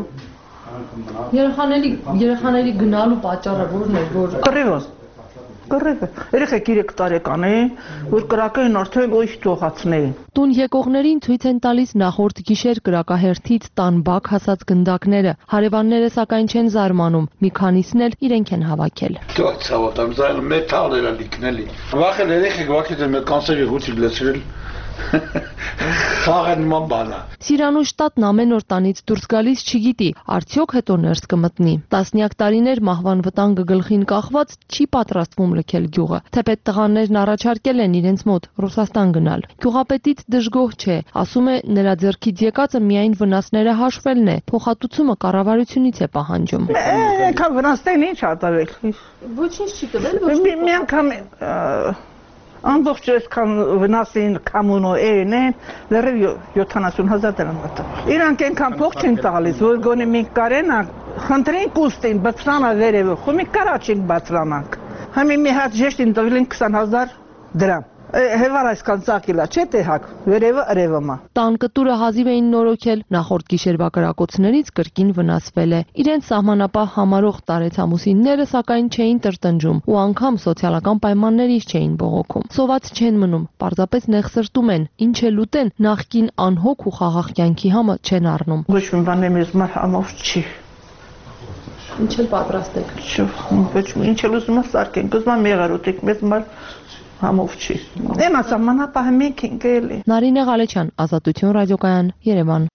Երեխաների գնալու պատճառը որն է, որ Կռիվը։ Երեխեք 3 տարեկան էին, որ կրակային արդեն ոյչ թողացնեին։ Տուն եկողներին ցույց են տալիս նախորդ գիշեր կրակահերթից տան բակ հասած գնդակները։ Հարևանները սակայն չեն զարմանում, մի քանիսն էլ իրենք են հավաքել։ Ցավոտ, ամզայլ մետալ էր լիքնելի։ Վախել երեխեք վախեցել մեր կանսերի հուցի լեցրել։ Խաղն ման բանա։ Սիրանուշ շտատն ամեն օր տանից դուրս գալիս չգիտի, արդյոք հետո ներս կմտնի։ Տասնյակ տարիներ մահվան վտանգը գլխին կախված չի պատրաստվում լքել գյուղը։ Թեպետ տղաներն առաջարկել են իրենց մոտ Ռուսաստան գնալ։ Գյուղապետից դժգոհ չէ, ասում է նրա ձեռքից եկածը միայն վնասները հաշվելն է, փոխհատուցումը կառավարությունից է պահանջում։ Այնքան վնասներին ինչ արտարել։ Ոչինչ չի տվել, մի անգամ ամբողջ այսքան վնասին կամունո են, լրիվ 70,000 դրամ մտավ։ Իրանք այնքան փող չեն տալիս, որ գոնե մենք կարենանք, խնդրենք ուստին բացրանա վերևը, խո մենք կարաչենք բացրանանք։ Համի մի հատ ժեշտին տվել են 20,000 դրամ։ Հևար այսքան ծակիլա, չէ՞ տեհակ, վերևը արևը։ Տան կտուրը հազիվ էին նորոգել, նախորդ գիշերվա կրակոցներից կրկին վնասվել է։ Իրենց սահմանապահ համարող տարեցամուսինները սակայն չէին տրտնջում ու անգամ սոցիալական պայմաններից չէին բողոքում։ Սոված չեն մնում, պարզապես նեղսրտում են, ինչ էլ ուտեն, նախկին անհոգ ու խաղաղ կյանքի համը չեն առնում։ Ոչ մի բան մեզ մար համով չի։ Ինչ էլ պատրաստեք։ Ոչ ինչ էլ ուզում ես սարքենք, ուզում եմ եղար ուտենք, մեզ մար համով չի։ Էմա սահմանապահը մենք ենք էլի։ Նարինե Ղալեչյան, Ազատություն ռադիոկայան, Երևան։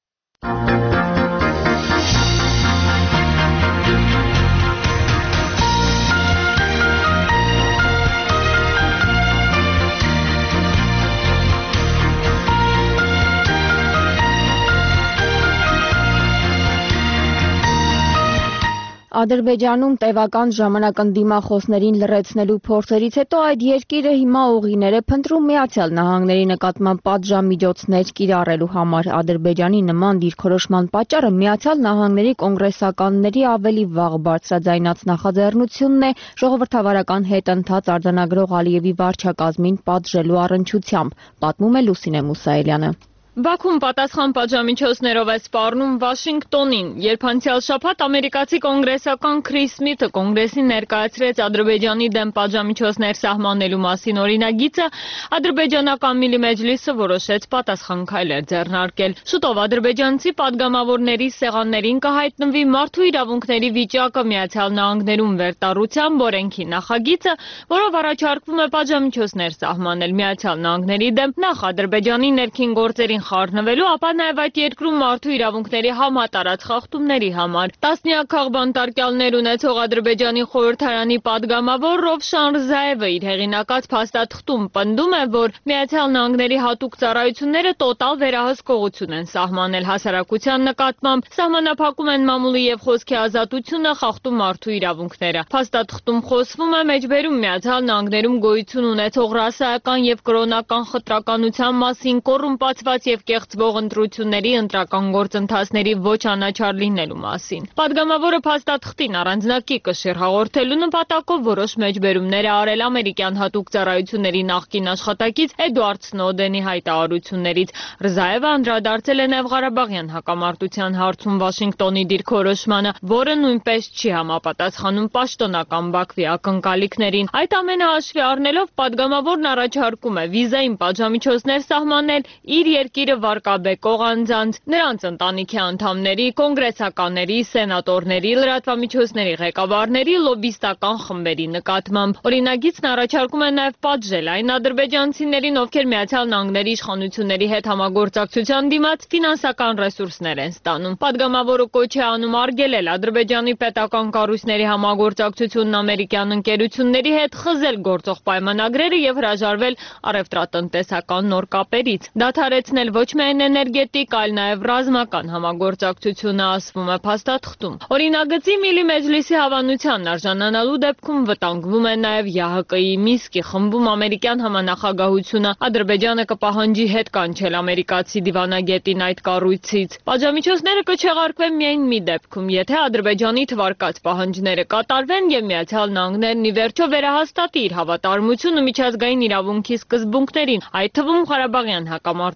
Ադրբեջանում տևական ժամանակ ընդդիմախոսներին լռեցնելու փորձերից հետո այդ երկիրը հիմա ուղիներ է փնտրում Միացյալ Նահանգների նկատմամբ պատժամիջոցներ կիրառելու համար։ Ադրբեջանի նման դիրքորոշման պատճառը Միացյալ Նահանգների կոնգրեսականների ավելի վաղ բարձրաձայնած նախաձեռնությունն է ժողովրդավարական հետընթաց արձանագրող Ալիևի վարչակազմին պատժելու առնչությամբ, պատմում է Լուսինե Մուսայելյանը։ Բաքուն պատասխան պատժամիջոցներով է սպառնում Վաշինգտոնին, երբ անցյալ շաբաթ ամերիկացի կոնգրեսական Քրիս Սմիթը կոնգրեսին ներկայացրեց Ադրբեջանի դեմ պատժամիջոցներ սահմանելու մասին օրինագիծը, ադրբեջանական Միլի Մեջլիսը որոշեց պատասխան քայլեր ձեռնարկել։ Շուտով ադրբեջանցի падգամավորների սեղաններին կհայտնվի մարդու իրավունքների վիճակը Միացյալ Նահանգներում վերտառության օրենքի նախագիծը, որով առաջարկվում է պատժամիջոցներ սահմանել Միացյալ Նահանգների դեմ նախ Ադրբեջանի ներքին գործերին խառնվելու, ապա նաև այդ երկրում մարդու իրավունքների համատարած խախտումների համար։ Տասնյակ քաղբանտարկյալներ ունեցող Ադրբեջանի խորհրդարանի падգամավոր Ռովշան Ռզաևը իր հեղինակած փաստաթղթում պնդում է, որ Միացյալ Նահանգների հատուկ ծառայությունները տոտալ վերահսկողություն են սահմանել հասարակության նկատմամբ, սահմանափակում են մամուլի եւ խոսքի ազատությունը, խախտում մարդու իրավունքները։ Փաստաթղթում խոսվում է մեջբերում Միացյալ Նահանգներում գոյություն ունեցող ռասայական եւ կրոնական խտրականության մասին, կոռումպացված եւ կեղծվող ընտրությունների ընտրական գործընթացների ոչ անաչառ լինելու մասին։ Պատգամավորը փաստաթղթին առանձնակի կշիռ հաղորդելու նպատակով որոշ մեջբերումներ է արել ամերիկյան հատուկ ծառայությունների նախկին աշխատակից Էդուարդ Սնոուդենի հայտարարություններից։ Ռզաևը անդրադարձել է նաև Ղարաբաղյան հակամարտության հարցում Վաշինգտոնի դիրքորոշմանը, որը նույնպես չի համապատասխանում պաշտոնական Բաքվի ակնկալիքներին։ Այդ ամենը հաշվի առնելով պատգամավորն առաջարկում է վիզային պատժամիջոցներ սահմանել իր երկիրը վարկաբեկող անձանց, նրանց ընտանիքի անդամների, կոնգրեսականների, սենատորների, լրատվամիջոցների ղեկավարների, լոբիստական խմբերի նկատմամբ։ Օրինագիծն առաջարկում է նաև պատժել այն ադրբեջանցիներին, ովքեր Միացյալ Նահանգների իշխանությունների հետ համագործակցության դիմաց ֆինանսական ռեսուրսներ են ստանում։ Պատգամավորը կոչ է անում արգելել Ադրբեջանի պետական կառույցների համագործակցությունն ամերիկյան ընկերությունների հետ, խզել գործող պայմանագրերը եւ հրաժարվել առևտրատնտեսական նոր կապերից։ Դադարեցնել ոչ միայն էներգետիկ, այլ նաև ռազմական համագործակցությունը, ասվում է փաստաթղթում։ Օրինագծի Միլի Մեջլիսի հավանությանն արժանանալու դեպքում վտանգվում է նաև ՀՀԿ-ի Միսկի խմբում ամերիկյան համանախագահությունը։ Ադրբեջանը կպահանջի հետ կանչել ամերիկացի դիվանագետին այդ կառույցից։ Պատժամիջոցները կչեղարկվեն միայն մի դեպքում, եթե Ադրբեջանի թվարկած պահանջները կատարվեն եւ Միացյալ Նահանգներն ի վերջո վերահաստատի իր հավատարմությունը միջազգային իրավունքի սկզբունքներին, այդ թվում Ղարաբաղյան հակամարտության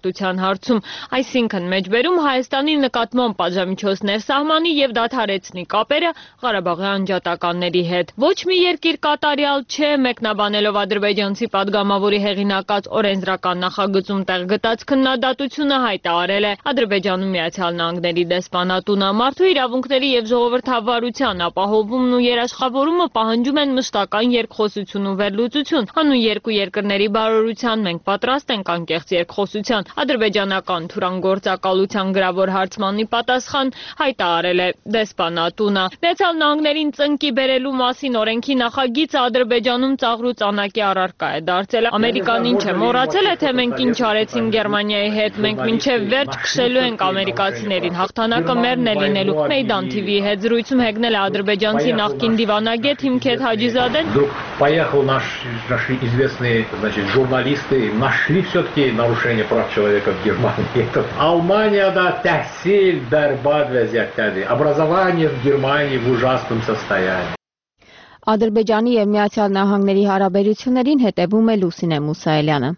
հարցում, այսինքն մեջբերում Հայաստանի նկատմամբ պատժամիջոցներ սահմանի եւ դադարեցնի կապերը Ղարաբաղի անջատականների հետ։ Ոչ մի երկիր կատարյալ չէ, մեկնաբանելով ադրբեջանցի падգամավորի հեղինակած օրենսդրական նախագծում տեղ գտած քննադատությունը հայտարարել է Ադրբեջանում Միացյալ Նահանգների դեսպանատունը։ Մարդու իրավունքների եւ ժողովրդավարության ապահովումն ու երաշխավորումը պահանջում են մշտական երկխոսություն ու վերլուծություն։ Հանուն երկու երկրների բարօրության մենք պատրաստ ենք անկեղծ երկխոսության։ Ադրբեջանական թուրանգործակալության գրավոր հարցմանի պատասխան հայտարարել է դեսպանատունը։ Միացյալ Նահանգներին ծնկի բերելու մասին օրենքի նախագիծը Ադրբեջանում ծաղրու ծանակի առարկա է դարձել։ Ամերիկան ինչ է մոռացել է, թե մենք ինչ արեցինք Գերմանիայի հետ։ Մենք մինչև վերջ քշելու ենք ամերիկացիներին։ Հաղթանակը մերն է լինելու։ Մեյդան TV-ի հետ զրույցում հեգնել է ադրբեջանցի նախկին դիվանագետ Հիմքեթ Հաջիզադեն։ Поехал наши известные, значит, журналисты, нашли все-таки нарушение прав человека в Германии. Almanya'da tahsil berbat vəziyyətdədir. Образование в Германии в ужасном состоянии. Ադրբեջանի եւ Միացյալ Նահանգների հարաբերություններին հետևում է Լուսինե Մուսայելյանը։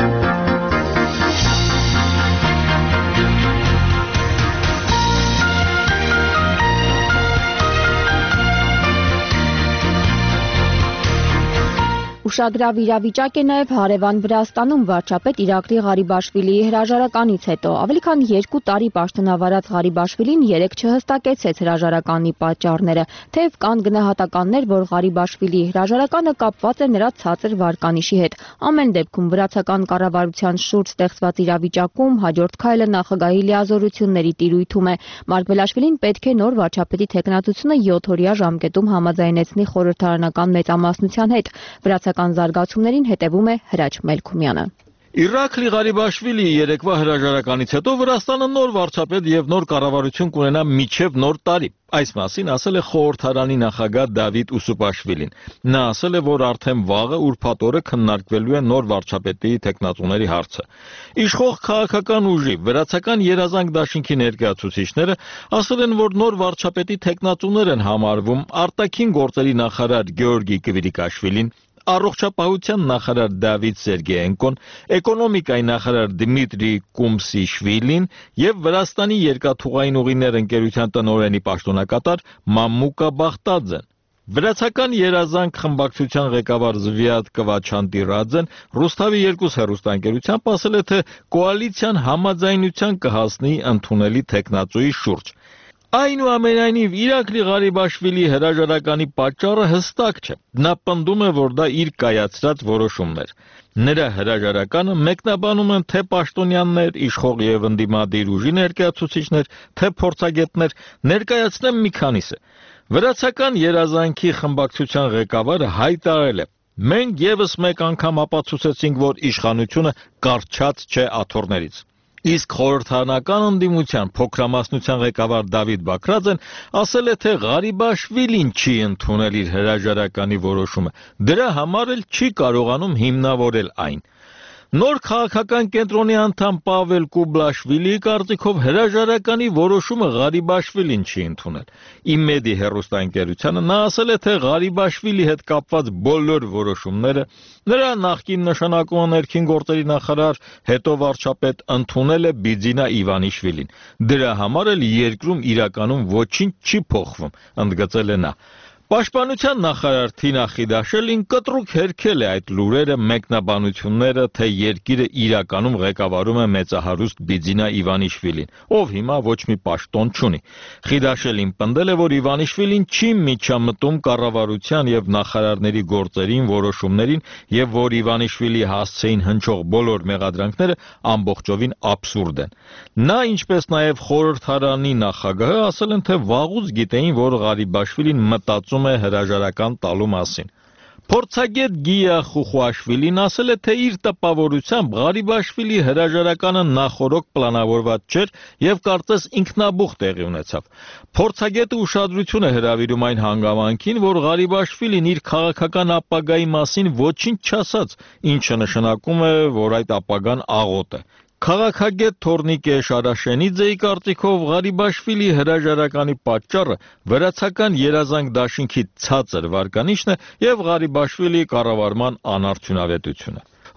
Ուշագրավ իրավիճակ է նաև հարևան Վրաստանում վարչապետ Իրակլի Ղարիբաշվիլիի հրաժարականից հետո։ Ավելի քան 2 տարի պաշտոնավարած Ղարիբաշվիլին երեկ չհստակեցեց հրաժարականի պատճառները, թեև կան գնահատականներ, որ Ղարիբաշվիլիի հրաժարականը կապված է նրա ցածր վարկանիշի հետ։ Ամեն դեպքում վրացական կառավարության շուրջ ստեղծված իրավիճակում հաջորդ քայլը նախագահի լիազորությունների տիրույթում է։ Մարկվելաշվիլին պետք է նոր վարչապետի թեկնածությունը 7-օրյա ժամկետում համաձայնեցնի խորհրդարանական մեծամասնության հետ։ Վրացական զարգացումներին հետևում է Հրաչ Մելքումյանը։ Իրակլի Ղարիբաշվիլիի երեկվա հրաժարականից հետո Վրաստանը նոր վարչապետ եւ նոր կառավարություն կունենա մինչեւ նոր տարի։ Այս մասին ասել է խորհրդարանի նախագահ Դավիթ Ուսուպաշվիլին։ Նա ասել է, որ արդեն վաղը ուրբաթ օրը քննարկվելու է նոր վարչապետի թեկնածուների հարցը։ Իշխող քաղաքական ուժի վրացական երազանք դաշինքի ներկայացուցիչները ասել են, որ նոր վարչապետի թեկնածուներ են համարվում արտաքին գործերի նախարար Գեորգի Կվիրիկաշվիլին, առողջապահության նախարար Դավիթ Սերգեենկոն, էկոնոմիկայի նախարար Դմիտրի Կումսիշվիլին եւ Վրաստանի երկաթուղային ուղիներ ընկերության տնօրենի պաշտոնակատար Մամուկա Բախտաձեն։ Վրացական երազանք խմբակցության ղեկավար Զվիատ Կվաչանտիրաձեն Ռուսթավի 2 հեռուստաընկերությամբ ասել է, թե կոալիցիան համաձայնության կհասնի ընդունելի թեկնածուի շուրջ։ Այնուամենայնիվ Իրակլի Ղարիբաշվիլի հրաժարականի պատճառը հստակ չէ։ Նա պնդում է, որ դա իր կայացրած որոշումն էր։ Նրա հրաժարականը մեկնաբանում են թե պաշտոնյաներ, իշխող եւ ընդդիմադիր ուժի ներկայացուցիչներ, թե փորձագետներ, ներկայացնեմ մի քանիսը։ Վրացական երազանքի խմբակցության ղեկավարը հայտարարել է. Մենք եւս մեկ անգամ ապացուցեցինք, որ իշխանությունը կարճած չէ աթոռներից։ Իսկ խորհրդարանական ընդդիմության փոքրամասնության ղեկավար Դավիթ Բաքրաձեն ասել է, թե Ղարիբաշվիլին չի ընդունել իր հրաժարականի որոշումը, դրա համար էլ չի կարողանում հիմնավորել այն։ Նոր քաղաքական կենտրոնի անդամ Պավել Կուբլաշվիլիի կարծիքով հրաժարականի որոշումը Ղարիբաշվիլին չի ընդունել։ Իմեդի հեռուստաընկերությանը նա ասել է, թե Ղարիբաշվիլի հետ կապված բոլոր որոշումները նրա նախկին նշանակումը ներքին գործերի նախարար, հետո վարչապետ ընդունել է Բիձինա Իվանիշվիլին։ Դրա համար էլ երկրում իրականում ոչինչ չի փոխվում, ընդգծել է նա։ Պաշտպանության նախարար Թինա Խիդաշելին կտրուկ հերքել է այդ լուրերը, մեկնաբանությունները, թե երկիրը իրականում ղեկավարում է մեծահարուստ Բիձինա Իվանիշվիլին, ով հիմա ոչ մի պաշտոն չունի։ Խիդաշելին պնդել է, որ Իվանիշվիլին չի միջամտում կառավարության եւ նախարարների գործերին, որոշումներին եւ որ Իվանիշվիլի հասցեին հնչող բոլոր մեղադրանքները ամբողջովին աբսուրդ են։ Նա, ինչպես նաեւ խորհրդարանի նախագահը, ասել են, թե վաղուց գիտեին, որ Ղարիբաշվիլին մտածում է հրաժարական տալու մասին։ Փորձագետ Գիա Խուխուաշվիլին ասել է, թե իր տպավորությամբ Ղարիբաշվիլի հրաժարականը նախորոք պլանավորված չէր եւ կարծես ինքնաբուխ տեղի ունեցավ։ Փորձագետը ուշադրություն է հրավիրում այն հանգամանքին, որ Ղարիբաշվիլին իր քաղաքական ապագայի մասին ոչինչ չասաց, ինչը նշանակում է, որ այդ ապագան աղոտ է։ Քաղաքագետ Թորնիկե Շարաշենիձեի կարծիքով Ղարիբաշվիլի հրաժարականի պատճառը վրացական երազանք դաշինքի ցածր վարկանիշն է եւ Ղարիբաշվիլի կառավարման անարդյունավետությունը։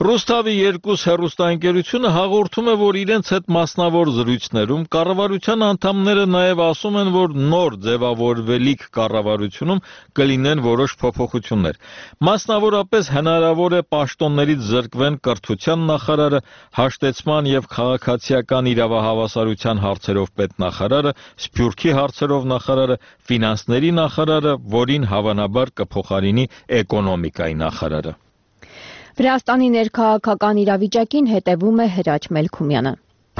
Ռուսթավի 2 հեռուստաընկերությունը հաղորդում է, որ իրենց հետ մասնավոր զրույցներում կառավարության անդամները նաև ասում են, որ նոր ձևավորվելիք կառավարությունում կլինեն որոշ փոփոխություններ։ Մասնավորապես հնարավոր է պաշտոններից զրկվեն կրթության նախարարը, հաշտեցման եւ քաղաքացիական իրավահավասարության հարցերով պետնախարարը, Սփյուռքի հարցերով նախարարը, ֆինանսների նախարարը, որին հավանաբար կփոխարինի էկոնոմիկայի նախարարը։ Վրաստանի ներքաղաքական իրավիճակին հետևում է Հրաչ Մելքումյանը։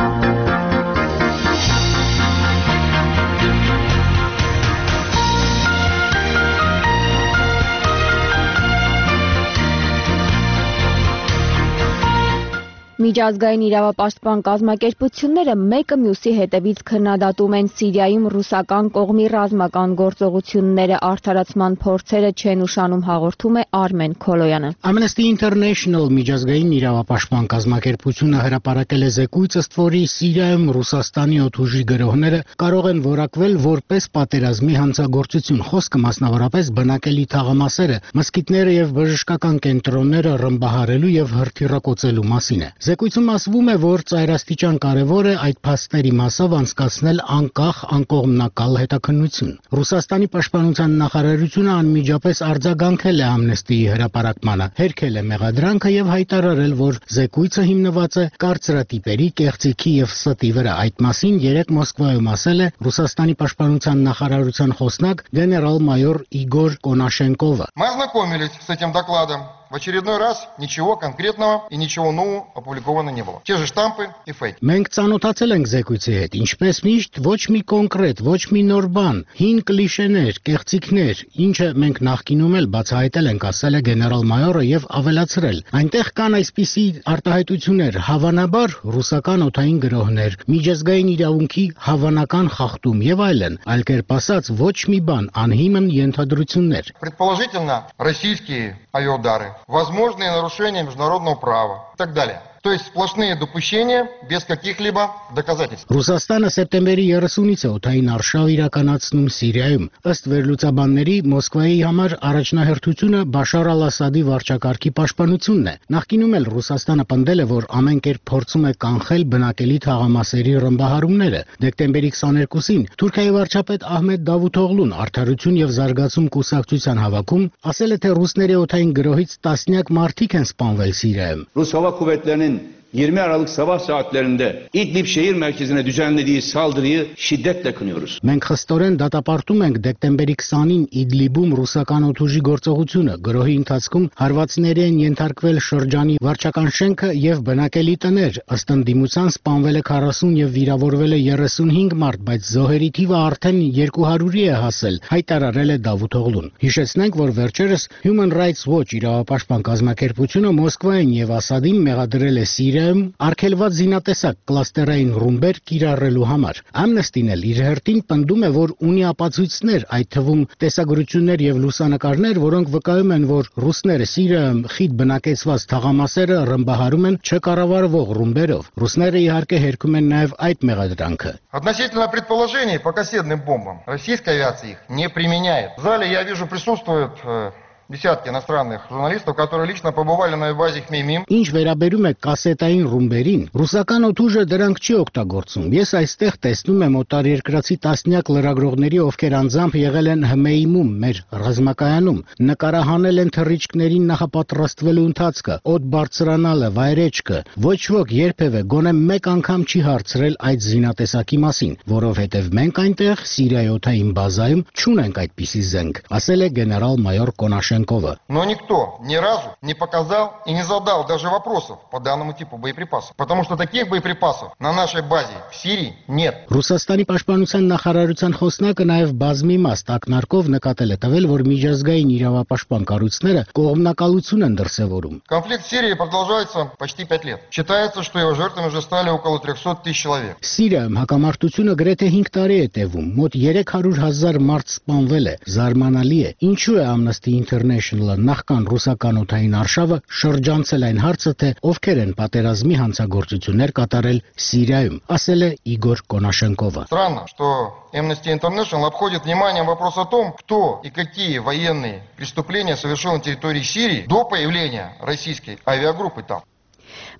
Միջազգային իրավապաշտպան կազմակերպությունները մեկը մյուսի հետևից քննադատում են Սիրիայում ռուսական կողմի ռազմական գործողությունները, արդարացման փորձերը չեն ուշանում, հաղորդում է Արմեն Քոլոյանը։ Amnesty International միջազգային իրավապաշտպան կազմակերպությունը հրապարակել է զեկույց, ըստ որի Սիրիայում Ռուսաստանի օդուժի գրոհները կարող են որակվել որպես պատերազմի հանցագործություն։ Խոսքը մասնավորապես բնակելի թաղամասերը, մզկիթները եւ բժշկական կենտրոնները ռմբահարելու եւ հրթիռակոծելու մասին է։ Զեկույցում ասվում է, որ ծայրաստիճան կարևոր է այդ փաստերի մասով անցկացնել անկախ, անկողմնակալ հետաքննություն։ Ռուսաստանի պաշտպանության նախարարությունը անմիջապես արձագանքել է Ամնեստիի հրապարակմանը, հերքել է մեղադրանքը եւ հայտարարել, որ զեկույցը հիմնված է կարծրատիպերի, կեղծիքի եւ ստի վրա։ Այդ մասին երեկ Մոսկվայում ասել է Ռուսաստանի պաշտպանության նախարարության խոսնակ գեներալ-մայոր Իգոր Կոնաշենկովը։ Мы ознакомились с этим докладом. В очередной раз ничего конкретного и ничего нового опубликовано не было. Те же штампы и фейки. Մենք ծանոթացել ենք զեկույցի հետ, ինչպես միշտ ոչ մի կոնկրետ, ոչ մի նոր բան, հին կլիշեներ, կեղծիքներ, ինչը մենք նախկինում էլ բացահայտել ենք, ասել է գեներալ-մայորը եւ ավելացրել։ Այնտեղ կան այսպիսի արտահայտություններ, հավանաբար ռուսական օդային գրոհներ, միջազգային իրավունքի հավանական խախտում եւ այլն, այլ կերպ ասած ոչ մի բան, անհիմն ենթադրություններ։ Предположительно, российские авиаудары, возможные нарушения международного права и так далее. То есть сплошные допущения без каких-либо доказательств. Ռուսաստանը սեպտեմբերի 30-ից է օդային արշավ իրականացնում Սիրիայում։ Ըստ վերլուծաբանների, Մոսկվայի համար առաջնահերթությունը Բաշար al-Ասադի վարչակարգի պաշտպանությունն է։ Նախկինում էլ Ռուսաստանը պնդել է, որ ամեն կերպ փորձում է կանխել բնակելի թաղամասերի ռմբահարումները։ Դեկտեմբերի 22-ին Թուրքիայի վարչապետ Ահմեդ Դավութօղլուն Արդարություն եւ զարգացում կուսակցության հավաքում ասել է, թե ռուսների օդային գրոհից տասնյակ մարդիկ են սպանվել Սիրիայում։ Rus Hava Kuvvetleri'nin 20 Aralık sabah saatlerinde İdlib şehir merkezine düzenlediği saldırıyı şiddetle kınıyoruz. Մենք խստորեն դատապարտում ենք դեկտեմբերի 20-ին Իդլիբում ռուսական օդուժի գործողությունը։ Գրոհի ընթացքում հարվածների են ենթարկվել շրջանի վարչական շենքը եւ բնակելի տներ։ Ըստ ընդդիմության սպանվել է 40 եւ վիրավորվել է 35 մարդ, բայց զոհերի թիվը արդեն 200-ի է հասել, հայտարարել է Դավութօղլուն։ Հիշեցնենք, որ վերջերս Human Rights Watch իրավապաշտպան կազմակերպությունը Մոսկվային եւ Ասադին մեղադրել է Սիրիայում արգելված զինատեսակ կլաստերային ռումբեր կիրառելու համար։ Ամնեստին էլ իր հերթին պնդում է, որ ունի ապացույցներ, այդ թվում տեսագրություններ եւ լուսանկարներ, որոնք վկայում են, որ ռուսները Սիրիայում խիտ բնակեցված թաղամասերը ռմբահարում են չկառավարվող ռումբերով։ Ռուսները իհարկե հերքում են նաեւ այդ мегадранքը։ Относительно предположений по кассетным бомбам, российская авиация их не применяет. В зале, я вижу, присутствуют десятки иностранных журналистов, которые лично побывали на базе Хмеймим. Ինչ վերաբերում է կասետային ռումբերին, ռուսական օդուժը դրանք չի օգտագործում։ Ես այստեղ տեսնում եմ օտարերկրացի տասնյակ լրագրողների, ովքեր անձամբ եղել են Հմեյմում, մեր ռազմակայանում, նկարահանել են թռիչքներին նախապատրաստվելու ընթացքը, օդ բարձրանալը, վայրեջքը։ Ոչ ոք երբևէ գոնե մեկ անգամ չի հարցրել այդ զինատեսակի մասին, որովհետև մենք այնտեղ Սիրիայի օդային բազայում չունենք այդպիսի զենք, ասել է գեներալ-մայոր Կոնաշեն Но никто ни разу не показал и не задал даже вопросов по данному типу боеприпасов. Потому что таких боеприпасов на нашей базе в Сирии нет. Ռուսաստանի պաշտպանության նախարարության խոսնակը նաև բազմի մաս ակնարկով նկատել է տվել, որ միջազգային իրավապաշտպան կառույցները կողմնակալություն են դրսևորում։ Конфликт в Сирии продолжается почти 5 лет. Считается, что его жертвами уже стали около 300 тысяч человек. Սիրիայում հակամարտությունը գրեթե 5 տարի է տևում, մոտ 300,000 մարդ սպանվել է։ Զարմանալի է, ինչու է Amnesty International-ը նախքան ռուսական օդային արշավը շրջանցել այն հարցը, թե ովքեր են պատերազմի հանցագործություններ կատարել Սիրիայում, ասել է Իգոր Կոնաշենկովը։ Странно, что Amnesty International обходит вниманием вопрос о том, кто и какие военные преступления совершил на территории Сирии до появления российской авиагруппы там.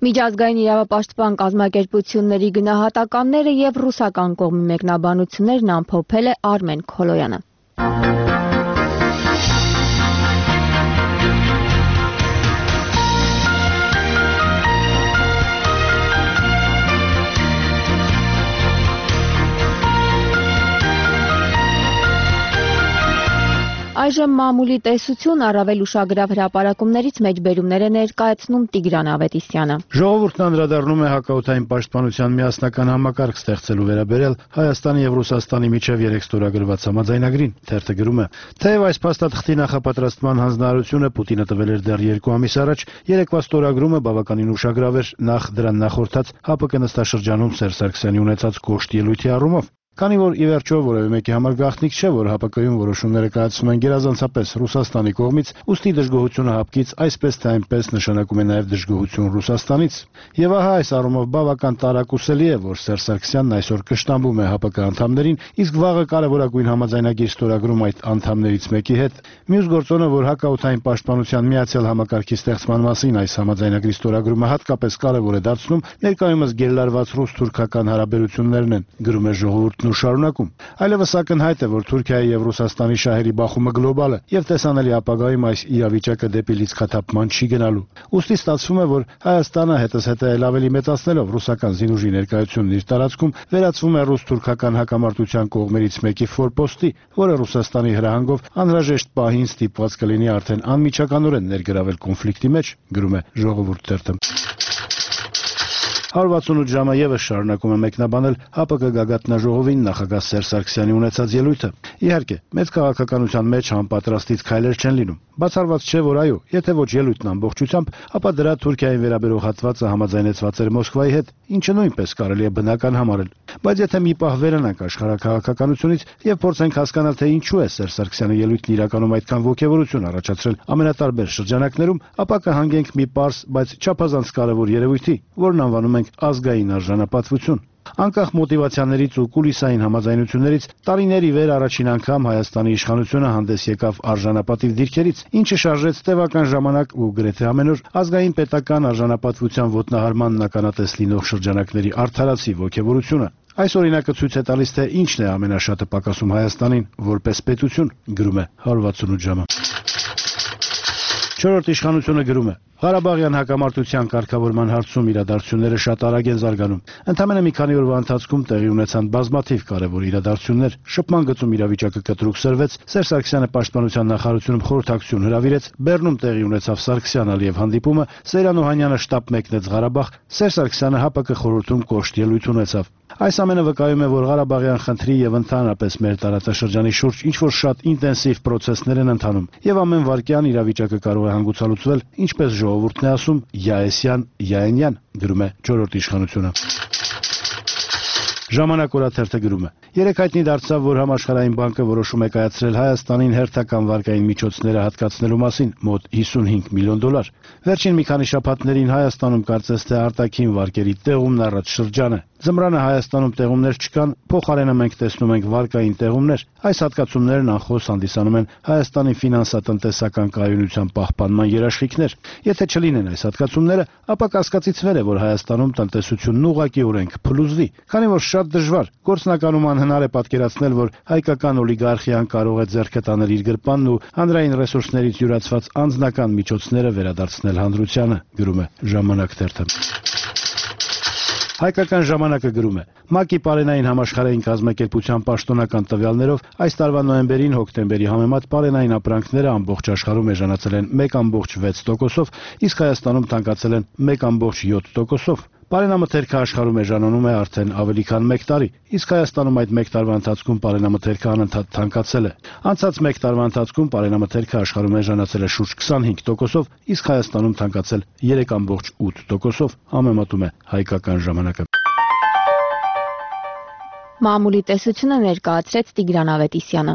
Միջազգային իրավապաշտպան կազմակերպությունների գնահատականները եւ ռուսական կողմի մեկնաբանություններն ամփոփել է Արմեն Քոլոյանը։ Այժմ մամուլի տեսություն առավել ուշագրավ հրապարակումներից մեջբերումներ է ներկայացնում Տիգրան Ավետիսյանը։ Ժողովուրդն անդրադառնում է հակաօդային պաշտպանության միասնական համակարգ ստեղծելու վերաբերյալ Հայաստանի եւ Ռուսաստանի միջև 3 ստորագրված համաձայնագրին։ Թերթը գրում է. Թեև այս փաստաթղթի նախապատրաստման հանձնարարությունը Պուտինը տվել էր դեռ 2 ամիս առաջ, երեկվա ստորագրումը բավականին ուշագրավ էր նախ դրան նախորդած ՀԱՊԿ նստաշրջանում Սերժ Սարգսյանի ունեցած կոշտ ելույթի առումով։ Քանի որ ի վերջո որևէ մեկի համար գաղտնիք չէ, որ ՀԱՊԿ-ում որոշումները կայացվում են գերազանցապես Ռուսաստանի կողմից, ուստի դժգոհությունը ՀԱՊԿ-ից այսպես թե այնպես նշանակում է նաև դժգոհություն Ռուսաստանից։ Եվ ահա այս առումով բավական տարակուսելի է, որ Սերժ Սարգսյանն այսօր կշտամբում է ՀԱՊԿ անդամներին, իսկ վաղը կարևորագույն համաձայնագիր ստորագրում այդ անդամներից մեկի հետ։ Մյուս գործոնը, որ հակաօդային պաշտպանության միացյալ համակարգի ստեղծման մասին այս համաձայնագրի ստորագրումը հատկապես կարևոր է դարձնում, ներկայումս գերլարված ռուս-թուրքական հարաբերություններն են, գրում է ժողովուրդն ու շարունակում։ Այլևս ակնհայտ է, որ Թուրքիայի եւ Ռուսաստանի շահերի բախումը գլոբալ է եւ տեսանելի ապագայում այս իրավիճակը դեպի լիցքաթափման չի գնալու։ Ուստի ստացվում է, որ Հայաստանը հետզհետե էլ ավելի մեծացնելով ռուսական զինուժի ներկայությունն իր տարածքում վերածվում է ռուս-թուրքական հակամարտության կողմերից մեկի ֆորպոստի, որը Ռուսաստանի հրահանգով անհրաժեշտ պահին ստիպված կլինի արդեն անմիջականորեն ներգրավել կոնֆլիկտի մեջ, գրում է Ժողովուրդ թերթը։ 168 ժամը եւս շարունակում է մեկնաբանել ՀԱՊԿ գագաթնաժողովին նախագահ Սերժ Սարգսյանի ունեցած ելույթը։ Իհարկե, մեծ քաղաքականության մեջ անպատրաստից քայլեր չեն լինում։ Բացառված չէ, որ այո, եթե ոչ ելույթն ամբողջությամբ, ապա դրա Թուրքիային վերաբերող հատվածը համաձայնեցված էր Մոսկվայի հետ, ինչը նույնպես կարելի է բնական համարել։ Բայց եթե մի պահ վերանանք աշխարհաքաղաքականությունից եւ փորձենք հասկանալ, թե ինչու է Սերժ Սարգսյանի ելույթն իրականում այդքան ոգևորություն առաջացրել ամենատարբեր շրջանակներում, ապա կհանգենք մի պարզ, բայց չափազանց կարևոր երևույթի, որն անվանում ենք ազգային արժանապատվություն։ Անկախ մոտիվացիաներից ու կուլիսային համաձայնություններից տարիների վեր առաջին անգամ Հայաստանի իշխանությունը հանդես եկավ արժանապատիվ դիրքերից, ինչը շարժեց տևական ժամանակ ու գրեթե ամեն օր ազգային պետական արժանապատվության ոտնահարմանն ականատես լինող շրջանակների արդարացի ոգևորությունը։ Այս օրինակը ցույց է տալիս, թե ինչն է ամենաշատը պակասում Հայաստանին որպես պետություն, գրում է 168 ժամը։ Չորրորդ իշխանությունը գրում է. Ղարաբաղյան հակամարտության կարգավորման հարցում իրադարձությունները շատ արագ են զարգանում։ Ընդամենը մի քանի օրվա ընթացքում տեղի ունեցան բազմաթիվ կարևոր իրադարձություններ։ Շփման գծում իրավիճակը կտրուկ սրվեց, Սերժ Սարգսյանը պաշտպանության նախարարությունում խորհրդակցություն հրավիրեց, Բեռնում տեղի ունեցավ Սարգսյան-Ալիև հանդիպումը, Սեյրան Օհանյանը շտաբ մեկնեց Ղարաբաղ, Սերժ Սարգսյանը ՀԱՊԿ խորհրդում կոշտ ելույթ ունեցավ։ Այս ամենը վկայում է, որ Ղարաբաղյան խնդրի եւ ընդհանրապես մեր տարածաշրջանի շուրջ ինչ-որ շատ ինտենսիվ պրոցեսներ են ընթանում, եւ ամեն վարքյան իրավիճակը կարող է հանգուցալուծվել, ինչպես ժողովուրդն է ասում, Յաեսյան, Յաենյան, գրում է չորրորդ իշխանությունը։ Ժամանակ օրաթերթը գրում է. Երեկ հայտնի դարձավ, որ Համաշխարհային բանկը որոշում է կայացրել Հայաստանին հերթական վարկային միջոցները հատկացնելու մասին մոտ $55 միլիոն։ Վերջին մի քանի շաբաթներին Հայաստանում կարծես թե արտաքին վարկերի տեղումն առաջ շրջան է։ Ձմռանը Հայաստանում տեղումներ չկան, փոխարենը մենք տեսնում ենք վարկային տեղումներ։ Այս հատկացումներն անխոս հանդիսանում են Հայաստանի ֆինանսատնտեսական կայունության պահպանման երաշխիքներ։ Եթե չլինեն այս հատկացումները, ապա կասկածից վեր է, որ Հայաստանում տնտեսությունն ուղղակիորեն կփլուզվի, քանի որ շատ դժվար, գործնականում անհնար է պատկերացնել, որ հայկական օլիգարխիան կարող է ձեռքը տանել իր գրպանն ու հանրային ռեսուրսներից յուրացված անձնական միջոցները վերադարձնել հանրությանը, գրում է Ժամանակ թերթը։ Հայկական ժամանակը գրում է. ՄԱԿ-ի պարենային համաշխարհային կազմակերպության պաշտոնական տվյալներով այս տարվա նոյեմբերին հոկտեմբերի համեմատ պարենային ապրանքները ամբողջ աշխարհում էժանացել են 1.6%-ով, իսկ Հայաստանում թանկացել են 1.7%-ով։ Պարենամթերքը աշխարհում էժանանում է արդեն ավելի քան 1 տարի, իսկ Հայաստանում այդ 1 տարվա ընթացքում պարենամթերքը անընդհատ թանկացել է։ Անցած 1 տարվա ընթացքում պարենամթերքը աշխարհում էժանացել է շուրջ 25%-ով, իսկ Հայաստանում թանկացել 3.8%-ով, համեմատում է Հայկական ժամանակը։ Մամուլի տեսությունը ներկայացրեց Տիգրան Ավետիսյանը։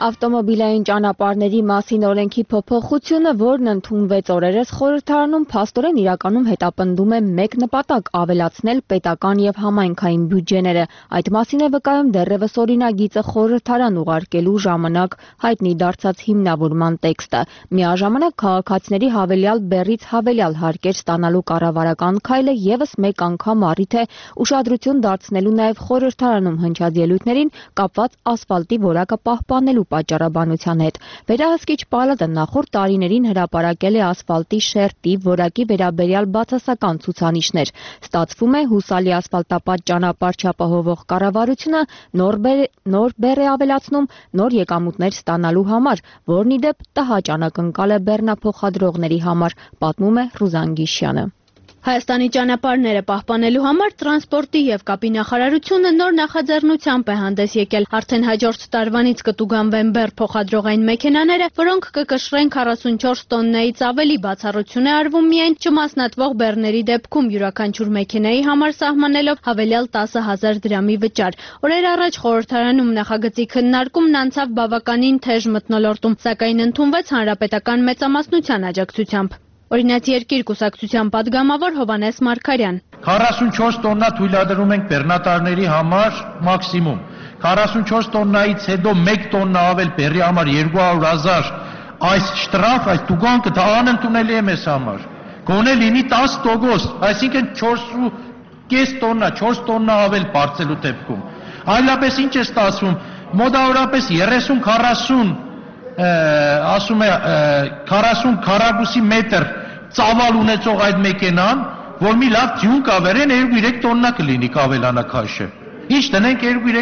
Ավտոմոբիլային ճանապարհների մասին օրենքի փոփոխությունը, որն ընդունվեց օրերս խորհրդարանում, փաստորեն իրականում հետապնդում է մեկ նպատակ՝ ավելացնել պետական եւ համայնքային բյուջեները։ Այդ մասին է վկայում դեռևս օրինագիծը խորհրդարան ուղարկելու ժամանակ հայտնի դարձած հիմնավորման տեքստը։ Միաժամանակ քաղաքացիների հավելյալ բեռից հավելյալ հարկեր ստանալու կառավարական քայլը եւս մեկ անգամ առիթ է ուշադրություն դարձնելու նաեւ խորհրդարանում հնչած ելույթներին կապված ասֆալտի որակը պահպանելու պատճառաբանության հետ։ Վերահսկիչ պալատը նախորդ տարիներին հրապարակել է ասֆալտի շերտի որակի վերաբերյալ բացասական ցուցանիշներ։ Ստացվում է հուսալի ասֆալտապատ ճանապարհ չապահովող կառավարությունը նոր բեռ է ավելացնում նոր եկամուտներ ստանալու համար, որն ի դեպ տհաճ անակնկալ է բեռնափոխադրողների համար, պատմում է Ռուզան Գիշյանը։ Հայաստանի ճանապարհները պահպանելու համար տրանսպորտի եւ կապի նախարարությունը նոր նախաձեռնությամբ է հանդես եկել։ Արդեն հաջորդ տարվանից կտուգանվեն բեռ փոխադրող այն մեքենաները, որոնք կկշռեն 44 տոննայից ավելի, բացառություն է արվում միայն չմասնատվող բեռների դեպքում, յուրաքանչյուր մեքենայի համար սահմանելով հավելյալ 10,000 դրամի վճար։ Օրեր առաջ խորհրդարանում նախագծի քննարկումն անցավ բավականին թեժ մթնոլորտում, սակայն ընդունվեց հանրապետական մեծամասնության աջակցությամբ։ Օրինաց երկիր կուսակցության падգամավոր Հովհաննես Մարգարյան 44 տոննա թույլատրում ենք բեռնատարների համար մաքսիմում, 44 տոննայից հետո 1 տոննա ավել բեռի համար 200,000 այս շտրաֆ, այս տուգանքը դա անընդունելի է մեզ համար, գոնե լինի 10%, այսինքն 4,5 տոննա, 4 տոննա ավել բարձելու դեպքում, այլապես ինչ է ստացվում, մոտավորապես 30-40 ասում է 40 քառակուսի մետր ծավալ ունեցող այդ մեքենան, որ մի լավ ձյուն կավերեն 2-3 տոննա կլինի կավելանա քաշը։ Ինչ տնենք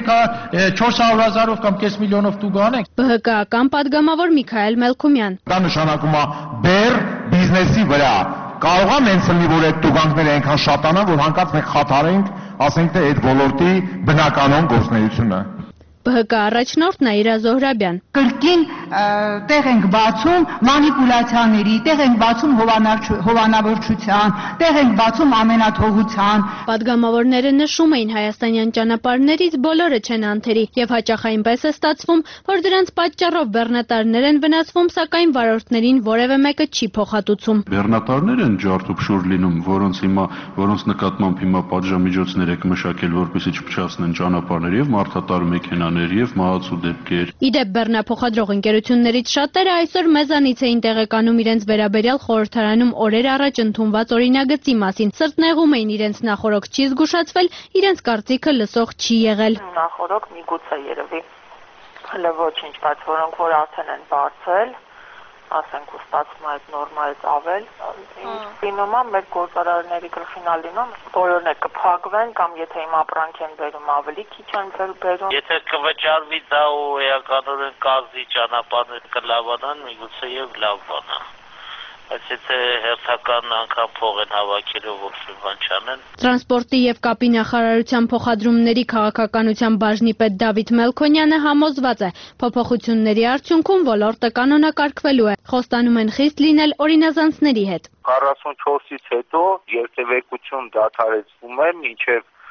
400,000-ով կամ կես միլիոնով տուգանենք։ ԲՀԿ-ական падգամավոր Միքայել Մելքումյան Դա նշանակում է բեռ բիզնեսի վրա։ Կարող է մենց լինի, որ այդ տուգանքները այնքան շատանան, որ հանկարծ մենք խաթարենք, ասենք թե այդ ոլորտի բնականոն գործունեությունը։ ԲՀԿ առաջնորդ Նաիրա Զոհրաբյան Կրկին տեղ ենք բացում մանիպուլյացիաների, տեղ ենք բացում հովանավորչության, տեղ ենք բացում ամենաթողության։ Պատգամավորները նշում էին հայաստանյան ճանապարհներից բոլորը չեն անթերի եւ հաճախ այնպես է ստացվում, որ դրանց պատճառով բեռնատարներ են վնասվում, սակայն վարորդներին որևէ մեկը չի փոխհատուցում։ Բեռնատարներ են ջարդուփշուր լինում, որոնց նկատմամբ հիմա պատժամիջոցներ եք մշակել, որպեսզի չփչացնեն ճանապարհները եւ մարդատար մեքենա եւ մահացու դեպքեր։ Իդեպ բեռնափոխադրող ընկերություններից շատերը այսօր մեզանից էին տեղեկանում իրենց վերաբերյալ խորհրդարանում օրեր առաջ ընդունված օրինագծի մասին։ Սրտնեղում էին իրենց նախորոք չի զգուշացվել, իրենց կարծիքը լսող չի եղել։ Նախորոք միգուցե երևի հələ ոչինչ, բայց որոնք որ արդեն են բարձել, ասենք ու ստացվում այդ նորմայից ավել, ինչ լինում է մեր գործարարների գլխին է լինում, բոլորն է կփակվեն կամ եթե իմ ապրանք են բերում ավելի քիչ են բերում։ Եթե կվճարվի դա ու էականորեն կազդի ճանապարհներ կլավանան, միգուցե եւ լավ բան է։ Բայց եթե հերթական անգամ փող են հավաքելու ոչ մի բան չանեն։ Տրանսպորտի եւ կապի նախարարության փոխադրումների քաղաքականության բաժնի պետ Դավիթ Մելքոնյանը համոզված է, փոփոխությունների արդյունքում ոլորտը կանոնակարգվելու է։ Խոստանում են խիստ լինել օրինազանցների հետ։ 44-ից հետո երթևեկություն դադարեցվում է մինչև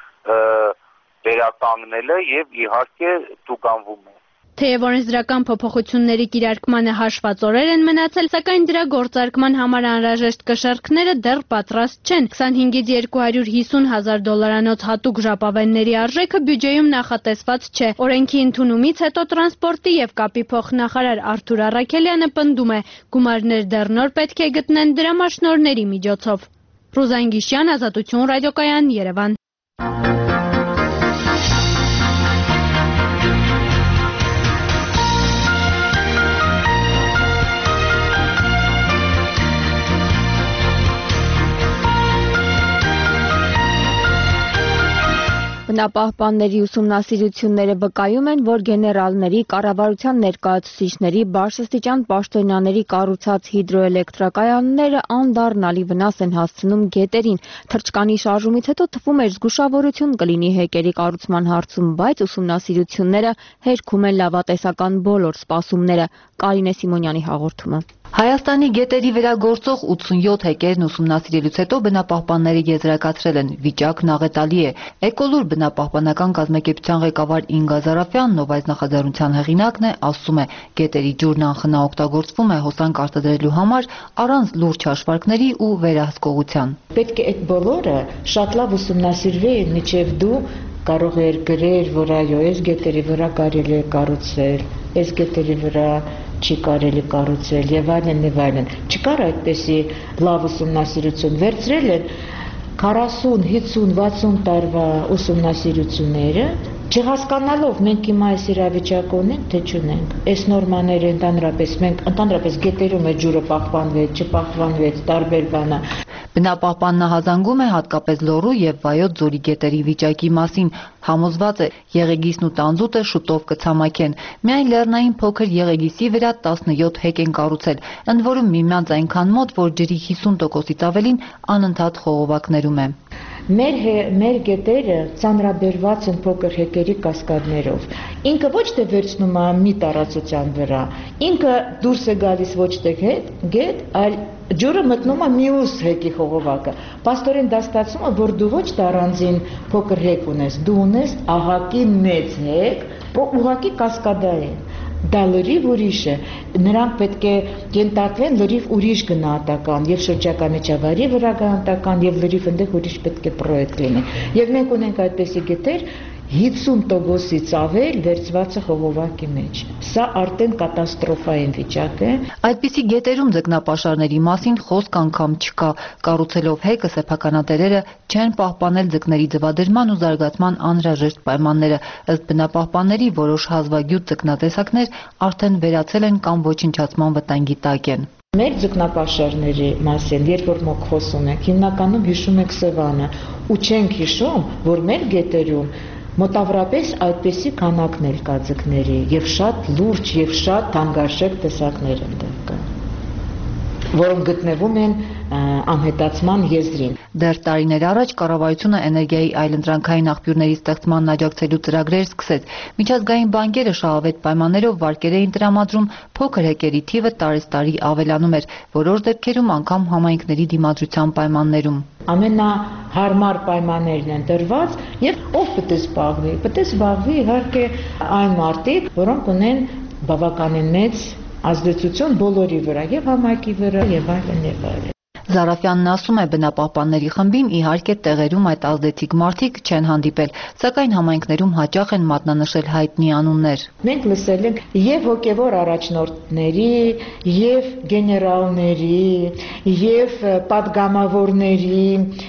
վերականգնելը եւ իհարկե տուգանվում է։ Թեև օրենսդրական փոփոխությունների կիրարկմանը հաշված օրեր են մնացել, սակայն դրա գործարկման համար անհրաժեշտ կշեռքները դեռ պատրաստ չեն։ 25-ից 250,000 դոլարանոց հատուկ ժապավենների արժեքը բյուջեում նախատեսված չէ։ Օրենքի ընդունումից հետո տրանսպորտի եւ կապի փոխնախարար Արթուր Առաքելյանը պնդում է, գումարներ դեռ նոր պետք է գտնեն դրամաշնորհների միջոցով։ Ռուզան Գիշյան, Ազատություն ռադիոկայան, Երևան։ Բնապահպանների ուսումնասիրությունները վկայում են, որ գեներալների, կառավարության ներկայացուցիչների, բարձրաստիճան պաշտոնյաների կառուցած հիդրոէլեկտրակայանները անդառնալի վնաս են հասցնում գետերին։ Թռչկանի շարժումից հետո թվում էր զգուշավորություն կլինի հեկերի կառուցման հարցում, բայց ուսումնասիրությունները հերքում են լավատեսական բոլոր սպասումները։ Կարինե Սիմոնյանի հաղորդումը։ Հայաստանի գետերի վրա գործող 87 հեկերն ուսումնասիրելուց հետո բնապահպանները եզրակացրել են վիճակն աղետալի է։ Էկոլուր բնապահպանական կազմակերպության ղեկավար Ինգա Զարաֆյանն, ով այս նախաձեռնության հեղինակն է, ասում է, գետերի ջուրն անխնա օգտագործվում է հոսանք արտադրելու համար առանց լուրջ հաշվարկների ու վերահսկողության։ Պետք է այդ բոլորը շատ լավ ուսումնասիրվի, մինչև դու կարող ես գրել, որ այո, այս գետերի վրա կարելի է կառուցել, այս գետերի վրա չի կարելի կառուցել եւ այլն եւ այլն։ Չկար այդպեսի լավ ուսումնասիրություն, վերցրել են 40, 50, 60 տարվա ուսումնասիրությունները, չհասկանալով մենք հիմա այս իրավիճակը ունենք, թե չունենք։ Այս նորմաները ընդհանրապես գետերում է ջուրը պահպանվեց, չպահպանվեց, տարբեր բան է։ Բնապահպանն հազանգում է հատկապես Լոռու եւ Վայոց ձորի գետերի վիճակի մասին, համոզված է Եղեգիսն ու Տանձուտը շուտով կցամաքեն։ Միայն Լեռնային փոքր Եղեգիսի վրա 17 հեկ են կառուցել, ընդ որում միմյանց այնքան մոտ, որ ջրի 50%-ից ավելին անընդհատ խողովակներում է։ Մեր գետերը ծանրաբերված են փոքր հեկերի կասկադներով։ Ինքը ոչ թե վերցնում է մի տարածության վրա, ինքը դուրս է գալիս ոչ թե գետ, այլ ջուրը մտնում է մյուս հեկի խողովակը։ Պաստորեն դա ստացվում է, որ դու ոչ թե առանձին փոքր հեկ ունես, դու ունես ահակի մեծ հեկ, ուղղակի կասկադային։ Դա լրիվ ուրիշ է, նրանք պետք է ենթարկվեն լրիվ ուրիշ գնահատական եւ շրջակա միջավայրի վրա գնահատական եւ լրիվ այնտեղ ուրիշ պետք է պրոյեկտ լինի։ Եվ մենք ունենք այդպիսի գետեր 50%-ից ավել վերցվածը խողովակի մեջ։ Սա արդեն կատաստրոֆային վիճակ է։ Այդպիսի գետերում ձկնապաշարների մասին խոսք անգամ չկա։ Կառուցելով հեկը սեփականատերերը չեն պահպանել ձկների ձվադրման ու զարգացման անհրաժեշտ պայմանները։ Ըստ բնապահպանների որոշ հազվագյուտ ձկնատեսակներ արդեն վերացել են կամ ոչնչացման վտանգի տակ են։ Մեր ձկնապաշարների մասին, երբ որ մենք խոսում ենք, հիմնականում հիշում ենք Սևանը, ու չենք հիշում, որ մեր գետերում մոտավորապես այդպիսի քանակներ կա ձկների եւ շատ լուրջ եւ շատ թանկարժեք տեսակներ ընդեղ կան, որոնք գտնվում են անհետացման եզրին։ Դեռ տարիներ առաջ կառավարությունը էներգիայի այլընտրանքային աղբյուրների ստեղծման աջակցելու ծրագրեր սկսեց։ Միջազգային բանկերը շահավետ պայմաններով վարկեր էին տրամադրում, փոքր հեկերի թիվը տարեցտարի ավելանում էր, որոշ դեպքերում անգամ համայնքների դիմադրության պայմաններում։ Ամենահարմար պայմաններն են տրված եւ ով պետք է զբաղվի։ Պետք է զբաղվի իհարկե այն մարդիկ, որոնք ունեն բավականին մեծ ազդեցություն բոլորի վրա, եւ համայնքի վրա, եւ այլն եւ այլն։ Զարաֆյանն ասում է, բնապահպանների խմբին իհարկե տեղերում այդ ազդեցիկ մարդիկ չեն հանդիպել, սակայն համայնքներում հաճախ են մատնանշել հայտնի անուններ։ Մենք լսել ենք եւ հոգեվոր առաջնորդների, եւ գեներալների, եւ պատգամավորների,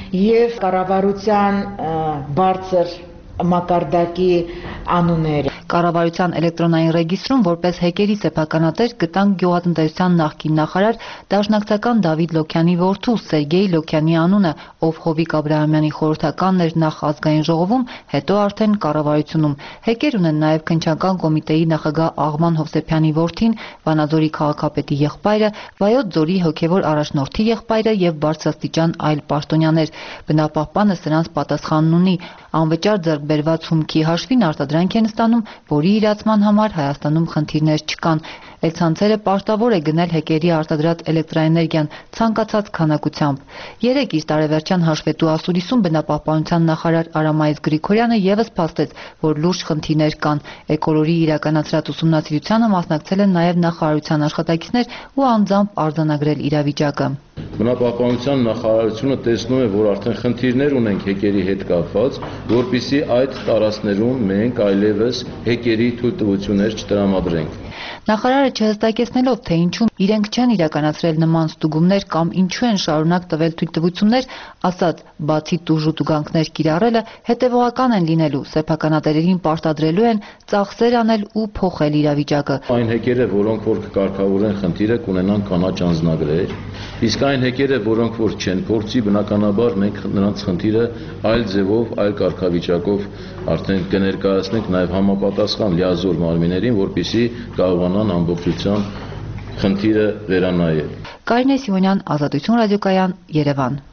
եւ կառավարության բարձր մակարդակի անունները։ Կառավարության էլեկտրոնային ռեգիստրում որպես հեկերի սեփականատեր գտանք գյուղատնտեսության նախկին նախարար դաշնակցական Դավիթ Լոքյանի որդու Սերգեյ Լոքյանի անունը, ով Հովիկ Աբրահամյանի խորհրդականն էր նախ ազգային ժողովում, հետո արդեն կառավարությունում։ Հեկեր ունեն նաև քննչական կոմիտեի նախագահ Աղման Հովսեփյանի որդին, Վանաձորի քաղաքապետի եղբայրը, Վայոց ձորի հոգևոր առաջնորդի եղբայրը եւ բարձրաստիճան այլ պաշտոնյաներ։ Բնապահպանը սրանց պատասխանն ունի։ Անվճար ձեռք բերված հումքի հաշվին արտադրանք են ստանում, որի իրացման համար Հայաստանում խնդիրներ չկան։ Էլցանցերը պարտավոր է գնել հեկերի արտադրած էլեկտրաէներգիան ցանկացած քանակությամբ։ Երեկ իր տարեվերջյան հաշվետու ասուլիսում բնապահպանության նախարար Արամայես Գրիգորյանը եւս փաստեց, որ լուրջ խնդիրներ կան։ Էկոլորի իրականացրած ուսումնասիրությանը մասնակցել են նաեւ նախարարության աշխատակիցներ ու անձամբ արձանագրել իրավիճակը։ Բնապահպանության նախարարությունը տեսնում է, որ արդեն խնդիրներ ունենք հեկերի հետ կապված, որպեսզի այդ տարածքներում մենք այլևս հեկերի թույլտվություններ չտրամադրենք։ Նախարարը չհստակեցնելով, թե ինչու իրենք չեն իրականացրել նման ստուգումներ կամ ինչու են շարունակ տվել թույլտվություններ, ասաց, բացի տուժ ու տուգանքներ կիրառելը, հետևողական են լինելու, սեփականատերերին պարտադրելու են ծախսեր անել ու փոխել իրավիճակը։ Այն հեկերը, որոնք որ կկարգավորեն խնդիրը, կունենան կանաչ անձնագրեր, իսկ այն հեկերը, որոնք որ չեն փորձի, բնականաբար մենք նրանց խնդիրը այլ ձևով, այլ կարգավիճակով արդեն կներկայացնենք նաև համապատասխան լիազոր մարմիններին, որպեսզի կարողանան ամբողջությամբ խնդիրը վերանայել։ Կարինե Սիմոնյան, Ազատություն ռադիոկայան, Երևան։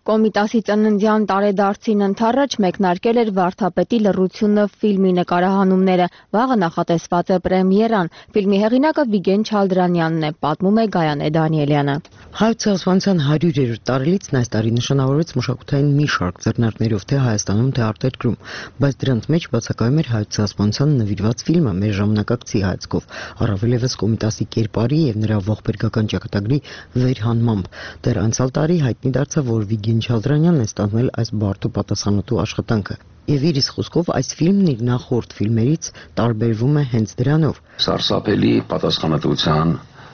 Կոմիտասի ծննդյան տարեդարձին ընթառաջ մեկնարկել էր վարդապետի լռությունը ֆիլմի նկարահանումները։ Վաղը նախատեսված է պրեմիերան։ Ֆիլմի հեղինակը Վիգեն Չալդրանյանն է, պատմում է Գայանե Դանիելյանը։ Հայոց ցեղասպանության 100-րդ տարելիցն այս տարի նշանավորվեց մշակութային մի շարք ձեռնարկներով թե Հայաստանում, թե արտերկրում, բայց դրանց մեջ բացակայում էր հայոց ցեղասպանության նվիրված ֆիլմը մեր ժամանակակցի հայացքով, առավել ևս Կոմիտասի կերպարի եւ նրա ողբերգական ճակատագրի վերհանմամբ։ Դեռ անցյալ տարի հայտնի դարձավ, որ Վիգեն Չալդրանյանն է ստանձնել այս բարդու պատասխանատու աշխատանքը։ Եվ իր խոսքով այս ֆիլմն իր նախորդ ֆիլմերից տարբերվում է հենց դրանով։ Սարսափելի պատասխանատվության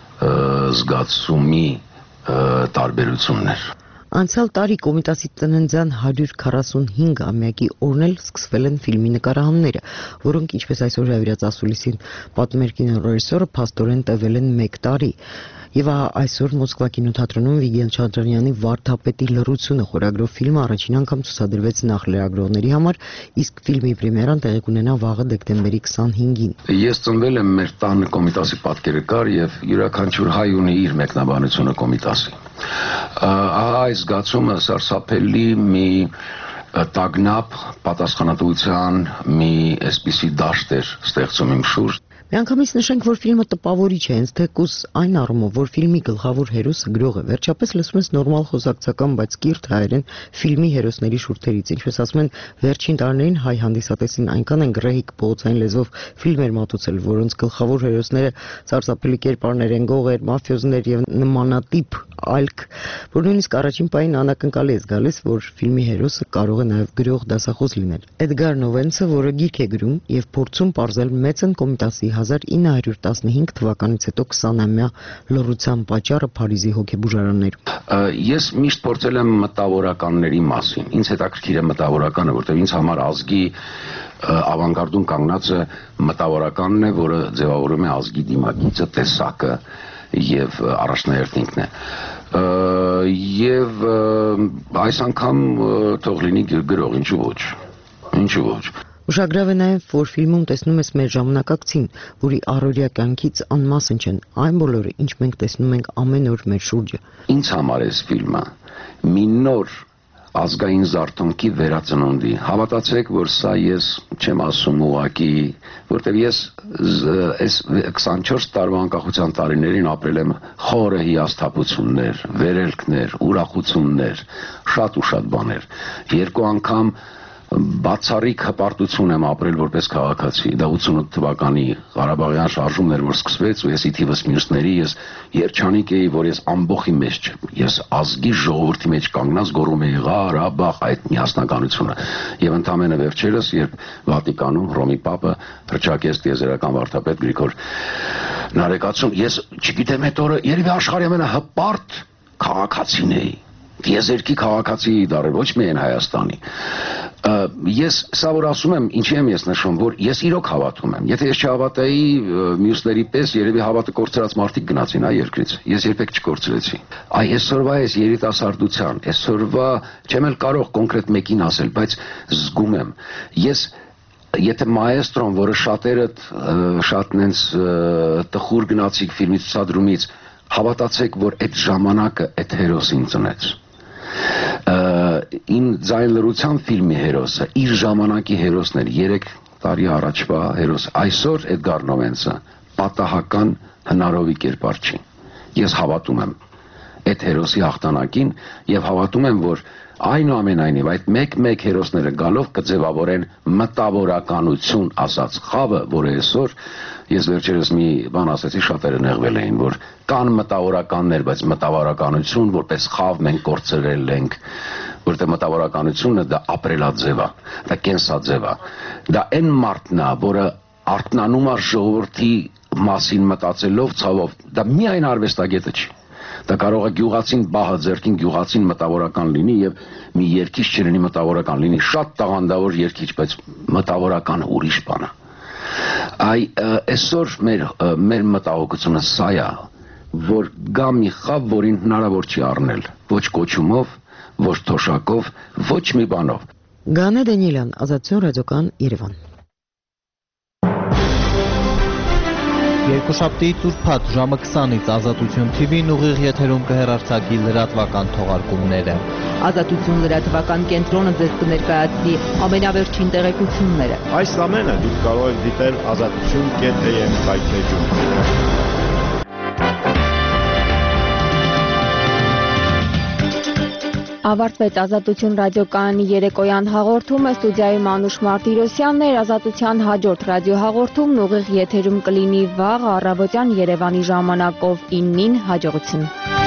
զգացումի տարբերություններ։ Անցյալ տարի Կոմիտասի ծննդյան 145-ամյակի օրն էլ սկսվել են ֆիլմի նկարահանումները, որոնք, ինչպես այսօր հրավիրած ասուլիսին պատմում էր կինոռեժիսորը, փաստորեն տևել են 1 տարի։ Եվ այսօր Մոսկվա կինոթատրոնում Վիգեն Չալդրանյանի «Վարդապետի լռությունը» խորագրով ֆիլմը առաջին անգամ ցուցադրվեց նախ լրագրողների համար, իսկ ֆիլմի պրեմիերան տեղի կունենա վաղը դեկտեմբերի 25-ին։ Ես ծնվել եմ մեր տանը Կոմիտասի պատկերը կար եւ յուրաքանչյուր հայ ունի իր մեկնաբանությունը Կոմիտասի։ Այս զգացումը սարսափելի մի տագնապ պատասխանատվության մի այսպիսի դաշտ էր ստեղծում իմ շուրջ։ Միանգամից նշենք, որ ֆիլմը տպավորիչ է, հենց թեկուզ այն առումով, որ ֆիլմի գլխավոր հերոսը գրող է։ Վերջապես լսում ես նորմալ խոսակցական, բայց կիրթ հայերեն ֆիլմի հերոսների շուրթերից, ինչպես ասում են, վերջին տարիներին հայ հանդիսատեսին այնքան են գրեհիկ փողոցային լեզվով ֆիլմեր մատուցել, որոնց գլխավոր հերոսները սարսափելի կերպարներ են, գողեր, մաֆիոզներ եւ նմանատիպ ալք, որ նույնիսկ առաջին պահին անակնկալի է գալիս, որ ֆիլմի հերոսը կարող է նաեւ գրող դասախոս լինել։ Էդգար Նովենցը, որը գիրք է գրում եւ փորձում պարզել մեծն Կոմիտասի 1915 թվականից հետո 20-ամյա լռության պատճառը Փարիզի հոգեբուժարաններում։ Ես միշտ փորձել եմ մտավորականների մասին։ Ինձ հետաքրքիր է մտավորականը, որտեղ ինձ համար ազգի ավանգարդում կանգնածը մտավորականն է, որը ձևավորում է ազգի դիմագիծը, տեսակը եւ առաջնահերթ ինքն է։ Եվ այս անգամ թող լինի գրող, ինչու ոչ։ Ինչու ոչ։ Ուշագրավ է նաև, որ ֆիլմում տեսնում ես մեր ժամանակակցին, որի առօրյա կյանքից անմասն չեն այն բոլորը, ինչ մենք տեսնում ենք ամեն օր մեր շուրջը։ Ինձ համար էս ֆիլմը մի նոր ազգային զարթոնքի վերածնունդի։ Հավատացեք, որ սա ես չեմ ասում ուղակի, որտեղ ես այս 24 տարվա անկախության տարիներին ապրել եմ խորը հիասթափություններ, վերելքներ, ուրախություններ, շատ ու շատ բաներ։ 2 անգամ բացառիկ հպարտություն եմ ապրել որպես քաղաքացի։ Դա 88 թվականի Ղարաբաղյան շարժումն էր, որ սկսվեց, ու ես իթիվս մյուսների ես երջանիկ էի, որ ես ամբողջի մեջ չեմ։ Ես ազգի ժողովրդի մեջ կանգնած գոռում էի Ղարաբաղ, այդ միասնականությունը։ Եվ ընդամենը վերջերս, երբ Վատիկանում Հռոմի Պապը հռչակեց տիեզերական վարդապետ Գրիգոր Նարեկացուն, ես չգիտեմ այդ օրը երևի աշխարհի ամենահպարտ քաղաքացին էի։ Տիեզերքի քաղաքացի դառել, ոչ միայն Հայաստանի։ Ես սա որ ասում եմ, ինչի եմ ես նշում, որ ես իրոք հավատում եմ։ Եթե ես չհավատայի մյուսների պես, երևի հավատը կորցրած մարդիկ գնացին այ երկրից։ Ես երբեք չկորցրեցի։ Այսօրվա այս երիտասարդության, այսօրվա չեմ էլ կարող կոնկրետ մեկին ասել, բայց զգում եմ։ Ես Եթե մայեստրոն, որը շատերը շատ նենց տխուր գնացիկ ֆիլմի ցուցադրումից, հավատացեք, որ այդ ժամանակը այդ հերոսին ծնեց։ Իմ ձայն լռության ֆիլմի հերոսը իր ժամանակի հերոսն էր 3 տարի առաջվա հերոս։ Այսօր Էդգար Նովենցը պատահական հնարովի կերպար չի։ Ես հավատում եմ այդ հերոսի հաղթանակին եւ հավատում եմ, որ այնուամենայնիվ այդ մեկ հերոսները գալով կձևավորեն մտավորականություն ասած խավը, որը այսօր ես վերջերս մի բան ասացի, շատերը նեղվել էին, որ կան մտավորականներ, բայց մտավորականություն որպես խավ մենք կորցրել ենք, որտեղ մտավորականությունը դա ապրելաձև է, դա կենսաձև է, դա այն մարդն է, որը արթնանում է ժողովրդի մասին մտածելով, ցավով, դա միայն արվեստագետը չի։ Դա կարող է գյուղացին բահը ձեռքին գյուղացին մտավորական լինի եւ մի երկիչ չլինի մտավորական լինի շատ տաղանդավոր երկիչ, բայց մտավորական ուրիշ բան է։ Այսօր մեր մտահոգությունը սա է, որ գա մի խավ, որին հնարավոր չի առնել ոչ կոչումով, ոչ թոշակով, ոչ մի բանով։ Գանե Դանիելյան, Ազատություն ռադիոկան, Երևան։ Երկուշաբթի Տուրփաթ ժամը 20-ից Ազատություն TV-ն ուղիղ եթերում կհեռարձակի լրատվական թողարկումները։ Ազատություն լրատվական կենտրոնը ձեզ կներկայացնի ամենավերջին տեղեկությունները։ Այս ամենը դուք կարող եք դիտել azatutun.am կայքեջում։ Ավարտվեց Ազատություն ռադիոկայանի երեկոյան հաղորդումը, ստուդիայում Անուշ Մարտիրոսյանն էր, Ազատության հաջորդ ռադիոհաղորդումն ուղիղ եթերում կլինի վաղ առավոտյան Երևանի ժամանակով 9-ին, հաջողություն։